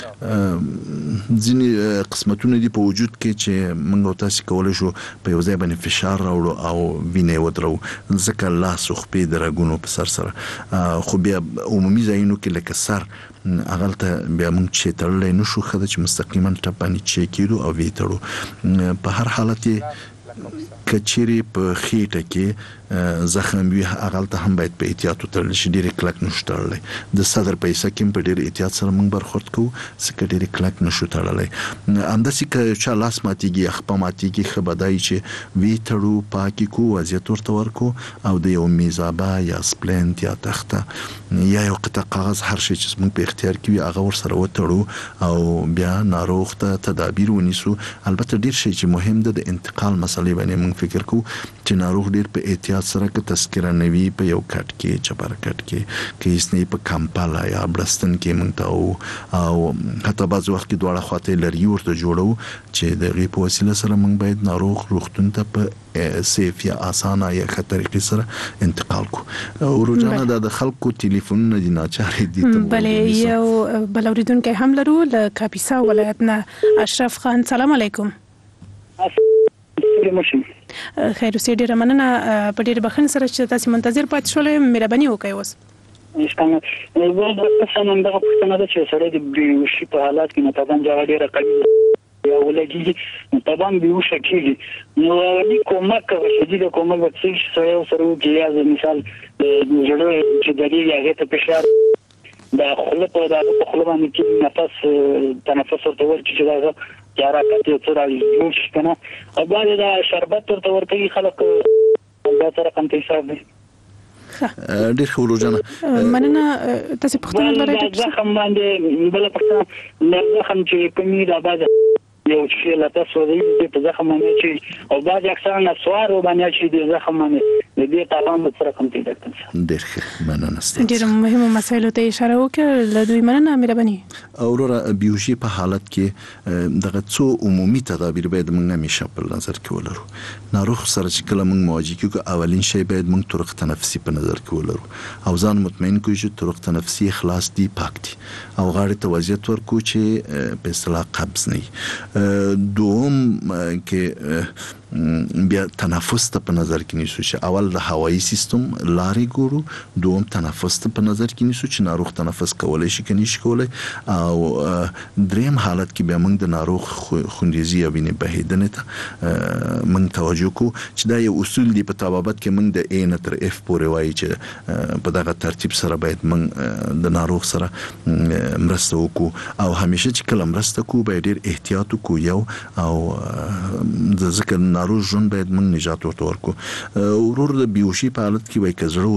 په وجود کې چې موږ تاسو کولای شو په یو ځای باندې فشار راوړو او وینې ودرو ځکه لاس خو په درګونو په سر سره خو بیا عمومي ځایونو کې لکه سر اغلته بیا موږ چې تړلې نشو خدای چې مستقیما ټپانی چې کیدو او ویتړو په هر حالت کچيري په خېټه کې زخم وي اغلته هم باید په احتیاط وتړل شي ډېر کلک نشو تړلای د صدر پیسې کې په ډېر احتیاط سره موږ برخورد کوو چې ډېر کلک نشو تړلای انداسي کې چې لاس ماتيږي خپل ماتيږي خبردای چې وی تړو پاکي کو وضعیت ورته ورکو او د یو میزابه یا سپلنت یا تخته یا یو قطعه کاغذ هر شي چې موږ په اختیار کې وي هغه ور سره وتړو او بیا ناروغ ته تدابیر ونیسو. البته ډېر شي چې مهم ده د انتقال مسلې باندې موږ فکر کوو چې ناروغ ډېر په احتیاط سره که تذکره نوي په یو کټ کې چبر کټ کې کې اسنه په کمپالا یا بلستن کې مونږ او حتی بعض وخت کې دواړه خواته لري ورته جوړو چې د غي په وسیله سره موږ باید ناروغ روغتون ته په سیف یا اسانه یا ښه طریقې سره انتقال کو. ورجانه د خلکو ټلیفون نه دي ناچاري دي ته بلې یو بل اوریدونکو هم لرو له کاپیسا ولایت نه اشرف خان. سلام علیکم. خیر اوسې ډیره مننه په ډیره بخښنه سره چې تاسو منتظر پاتې شولې. مهرباني وکړئ. اوس نشته نو د څه دغه پوښتنه ده چې سره د بیوشي په حالات کې متابان جوړ ډیره قوي یا ولګي متابان بیوش کېږي نو دې کومک کوي د کومک وڅ سره کې یا مثال جوړه چې د دې هغه ته فشار د خپل په دغه په خپل باندې کې تنفس ورته ورچې چې یاره کته څه راځي موږ کنه او باید دا شربت ورته ورکړي خلک دا سره کوم حساب دی. ډېر ښه ورجانه مننه تاسو پوښتنه لرئ. زخم باندې بل پښتنه نه زخم چې کومي دا باید یو شی لا تاسو دې په زخم باندې چې او باید اکثر نه سوار باندې چې دې زخم باندې د دې تعامل سره کوم پیدا کړم. ډېر ښه مننه ستاسو. ډېر مهمه مسایلو ته اشاره وکړه. له دوی مننه مهرباني. اورورا بیولوژي په حالت کې دغه څو عمومي تدابیر باید موږ همیشه په نظر کې ولرو. ناروغ سره چې کله موږ مواجه کیږو اولین شی باید موږ طرق تنفسي په نظر کې ولرو او ځان مطمئن کړو چې طرق تنفسي خلاص دي، پاک دي او غاړې ته وضعیت ورکو چې په اصطلاح قبض نه. دوم کې بیا تنفس ته په نظر کې نیسو چې اول د هوایي سیستم لارې ګورو، دوم تنفس ته په نظر کې نیسو چې ناروغ تنفس کولای شي کني شي کولای، او دریم حالت کې بیا موږ د ناروغ خوندیزي او وینې بهیدنې ته موږ توجه کو چې دا یو اصول دی په طبابت کې موږ د A نه تر F پورې وایي چې په دغه ترتیب سره باید موږ د ناروغ سره مرسته وکړو او همیشه چې کله مرسته کوو باید ډېر احتیاط وکړو یو او د ذکر ناروغ ژوند باید موږ نجات ورته ورکړو. ورور د بیوشي په حالت کې وایي که زړه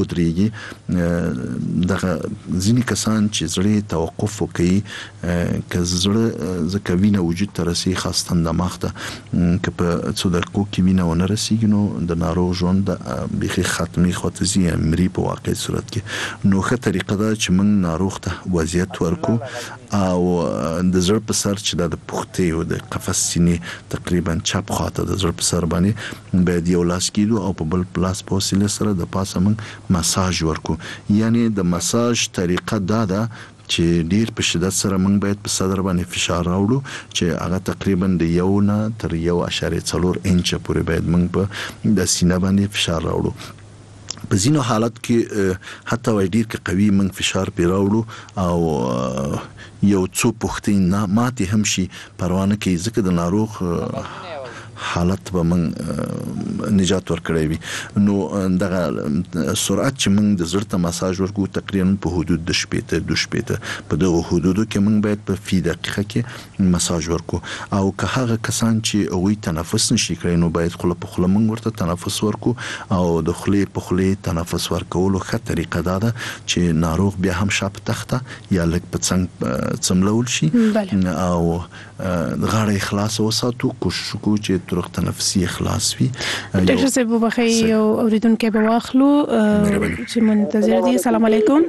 ودرېږي دغه ځینې کسان چې زړه توقف وکړي که زړه ځکه وینه وجود ته رسي خاصتاً دماغ ته که په څو دقیقو کې وینه ونه رسیږي نو د ناروغ ژوند بیخي ختمي خواته ځي مري په واقعي صورت کې. نو ښه طریقه ده چې موږ ناروغ ته وضعیت ورکړو او د زړه په سر چې د پښتۍ او د قفس سینې تقریبا چپ خواته د زړه په سر باندې باید یو لاس کېدو او په بل لاس په وسیله سره د پاسه موږ مساج ورکړو. یعنی د مساج طریقه دا ده چې ډیر په شدت سره موږ باید په صدر باندې فشار راوړو چې هغه تقریبا د 1 نه تر 1.4 انچ پورې باید موږ په د سینه باندې فشار راوړو. په ځینو حالت کې حتی وای ډیر کې قوي من فشار پیراوړو او یو څو پختین نه ماته هم شي پروانه کې ځکه د ناروغ حالت به من نجات ورکړی وي. نو دغه سرعت چې من د زړه ته مساج ورکو تقریبا په حدود د 2 په دغه حدودو کې من باید په 3 دقیقه کې مساج ورکو او که هغه کسان چې اوی تنفس نشي کړی نو باید خله په خله من ورته تنفس ورکو او د خله په خله تنفس ورکولو ښه طریقه ده چې ناروغ بیا هم شاپ تخته یا لک په څنګ څملول شي او غاړه خلاص وساتو کوشش کو چې طرق تنفسي خلاص وي. ډاکټر صاحب وبخښئ یو اوریدونکو به واخلو چې منتظر دي. السلام علیکم.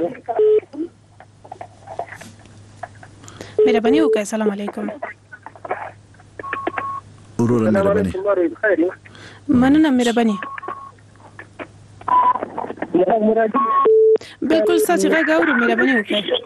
مهرباني وکړئ. السلام علیکم. ورور مهرباني. مننه مهرباني. بالکل ساتي غږ اورو. مهرباني وکړئ.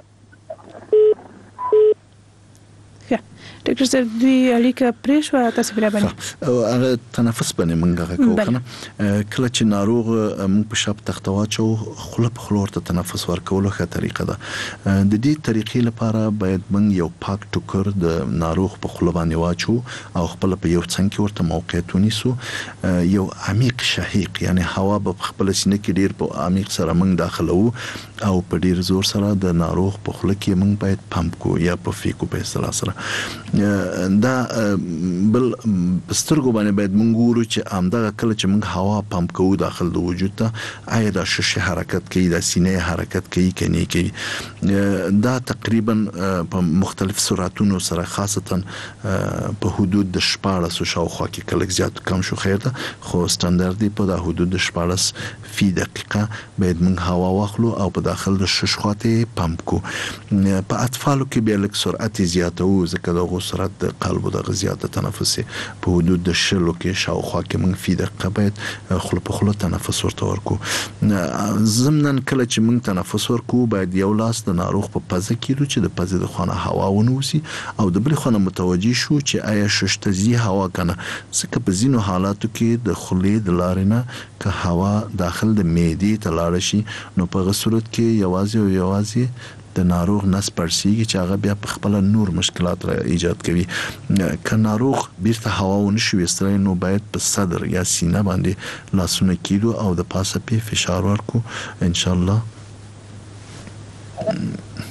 ډاکټر صاحب دوی اړیکه پرېښوه تاسو مهرباني هغه تنفس باندې موږ کوو کنه کله چې ناروغ موږ په شپ تخته واچو خله په خله ورته تنفس ورکولو ښه طریقه ده. د دې طریقې لپاره باید موږ یو پاک ټوکر د ناروغ په خله باندې واچو او خپل په یو څنګ کې ورته موقعیت ونیسو. یو عمیق شهیق یعنی هوا په خپل سینې کې ډیر په عمیق سره موږ داخلو او په ډیر زور سره د ناروغ په خله کې موږ باید پمپ کو یا په فیکو په اصطلاح سره دا بل سترګو باندې باید موږ ګورو چې همدغه کله چې موږ هوا پمپ کوو داخل د وجود ته آیا دا شش حرکت کوي د سینې حرکت کوي کني کوي. دا تقریبا په مختلف سرعتونو سره خاصتا په حدود د 14 شاوخوا کې کله زیات کم شو خیر ده خو ستاندردي په د حدود د 14 فی دقیقه باید موږ هوا واخلو او په داخل د شش خواته پمپ کو. په اطفالو کې به لک سرعت زیاته او ځکه د سرعت د قلب او د غزيات تنفسي په حدود د شلو کې شاوخوا کې موږ فی دقیقه باید خله په خله تنفس ورته ورکو. ضمنن کله چې موږ تنفس ورکو باید یو لاس د ناروغ په پزه کې چې د پزه د خانه هوا ونوسي او د بل خانه متوجي شو چې آیا ششتزي هوا کنه ځکه په ځینو حالاتو کې د خلې د لارنه که هوا داخل د معدې ته لاړ شي نو په غو صورت کې یوازې د ناروغ نس پړسیږي چې هغه بیا په خپل نور مشکلات را ایجاد کوي. که ناروغ بیرته هوا ونشي وسترای نو باید په صدر یا سینه باندې لاسونه کیدو او د پاسه په فشار ورکو ان شاء الله.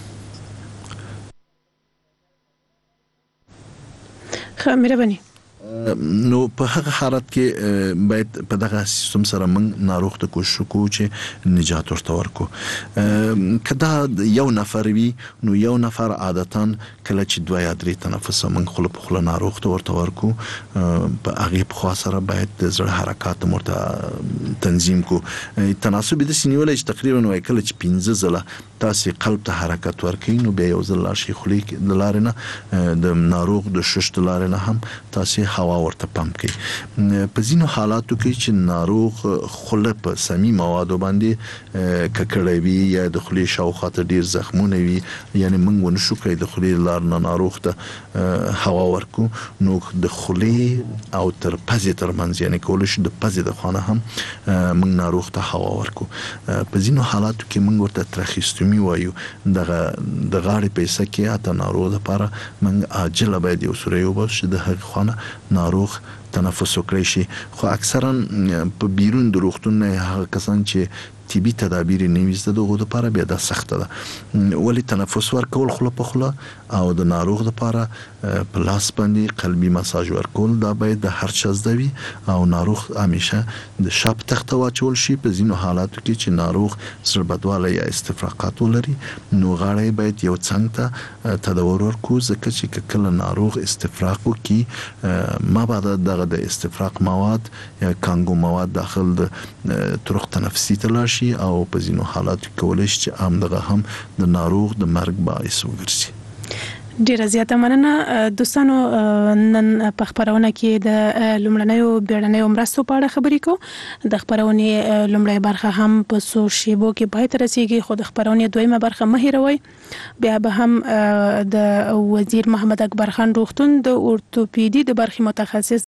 خمیره بنی نو په هغه حالت کې باید په دغه سیستم سره موږ ناروغ ته کوشش وکړو چې نجات ورته ورکړو. کدا یو نفر وي نو یو نفر عادتاً کله چې 2 یا 3 تنفس موږ خپل په خپل ناروغ ته ورته ورکړو په هغه په خوا سره باید د زړه حرکات مرته تنظیم کو. تناسب د سینولې چې تقریبا وای کله چې 15 ځله تاسو قلب ته حرکت ورکړئ نو بیا یو ځل لاشي خلی د لارې نه د ناروغ د شش د لارې نه هم تاسو هوا ورته پمپ کړئ. په ځینو حالاتو کې چې ناروغ خله په سمي موادو باندې ککړوي یا د خلی شاوخوا ته ډیر زخمونه وي یعنی موږ ونشو کوي د خلی لار نه ناروغ ته هوا ورکو نو د خلی او تر پزې تر منځ یعنی کول شي د پزې د خانه هم موږ ناروغ ته هوا ورکو. په ځینو حالاتو کې موږ ورته تراخیستومي وایو د غاړې په حصہ کې اته ناروغ لپاره موږ عاجله باید یو سوري وبس د هغه خانه ناروغ تنفس وکړي شي. خو اکثرا په بیرون د روغتون نه هغه کسان چې طبي تدابیر نیويسته دغه لپاره بیا د سخت ده ولی تنفس ورکول خله په خله او د ناروغ لپاره په لاس باندې قلبي مساج ورکول دا باید د هر چا زده وي او ناروغ همیشه د شاپ تخته واچول شي. په ځینو حالاتو کې چې ناروغ سر بدواله یا استفراقات ولري نو غاړه باید یو څنګ ته تداور ورکو ځکه چې کله ناروغ استفراق وکي ما بعد دغه د استفراق مواد یا کانګو مواد داخل د طرق تنفسي تلاشي او په ځینو حالاتو کې کولای شي چې همدغه هم د ناروغ د مرګ باعث وګرځي. ډیره زیاته مننه دوستانو. نن په خبرونه کې د لومړنیو بیړنیو مرستو په اړه خبرې کوو. د خبرونه لومړی برخه هم په سو شیبو کې پای ته رسیږي خو د خبرونه دویمه برخه مه هیروئ. بیا به هم د وزیر محمد اکبر خان روغتون د اورتوپیدي د برخې متخصص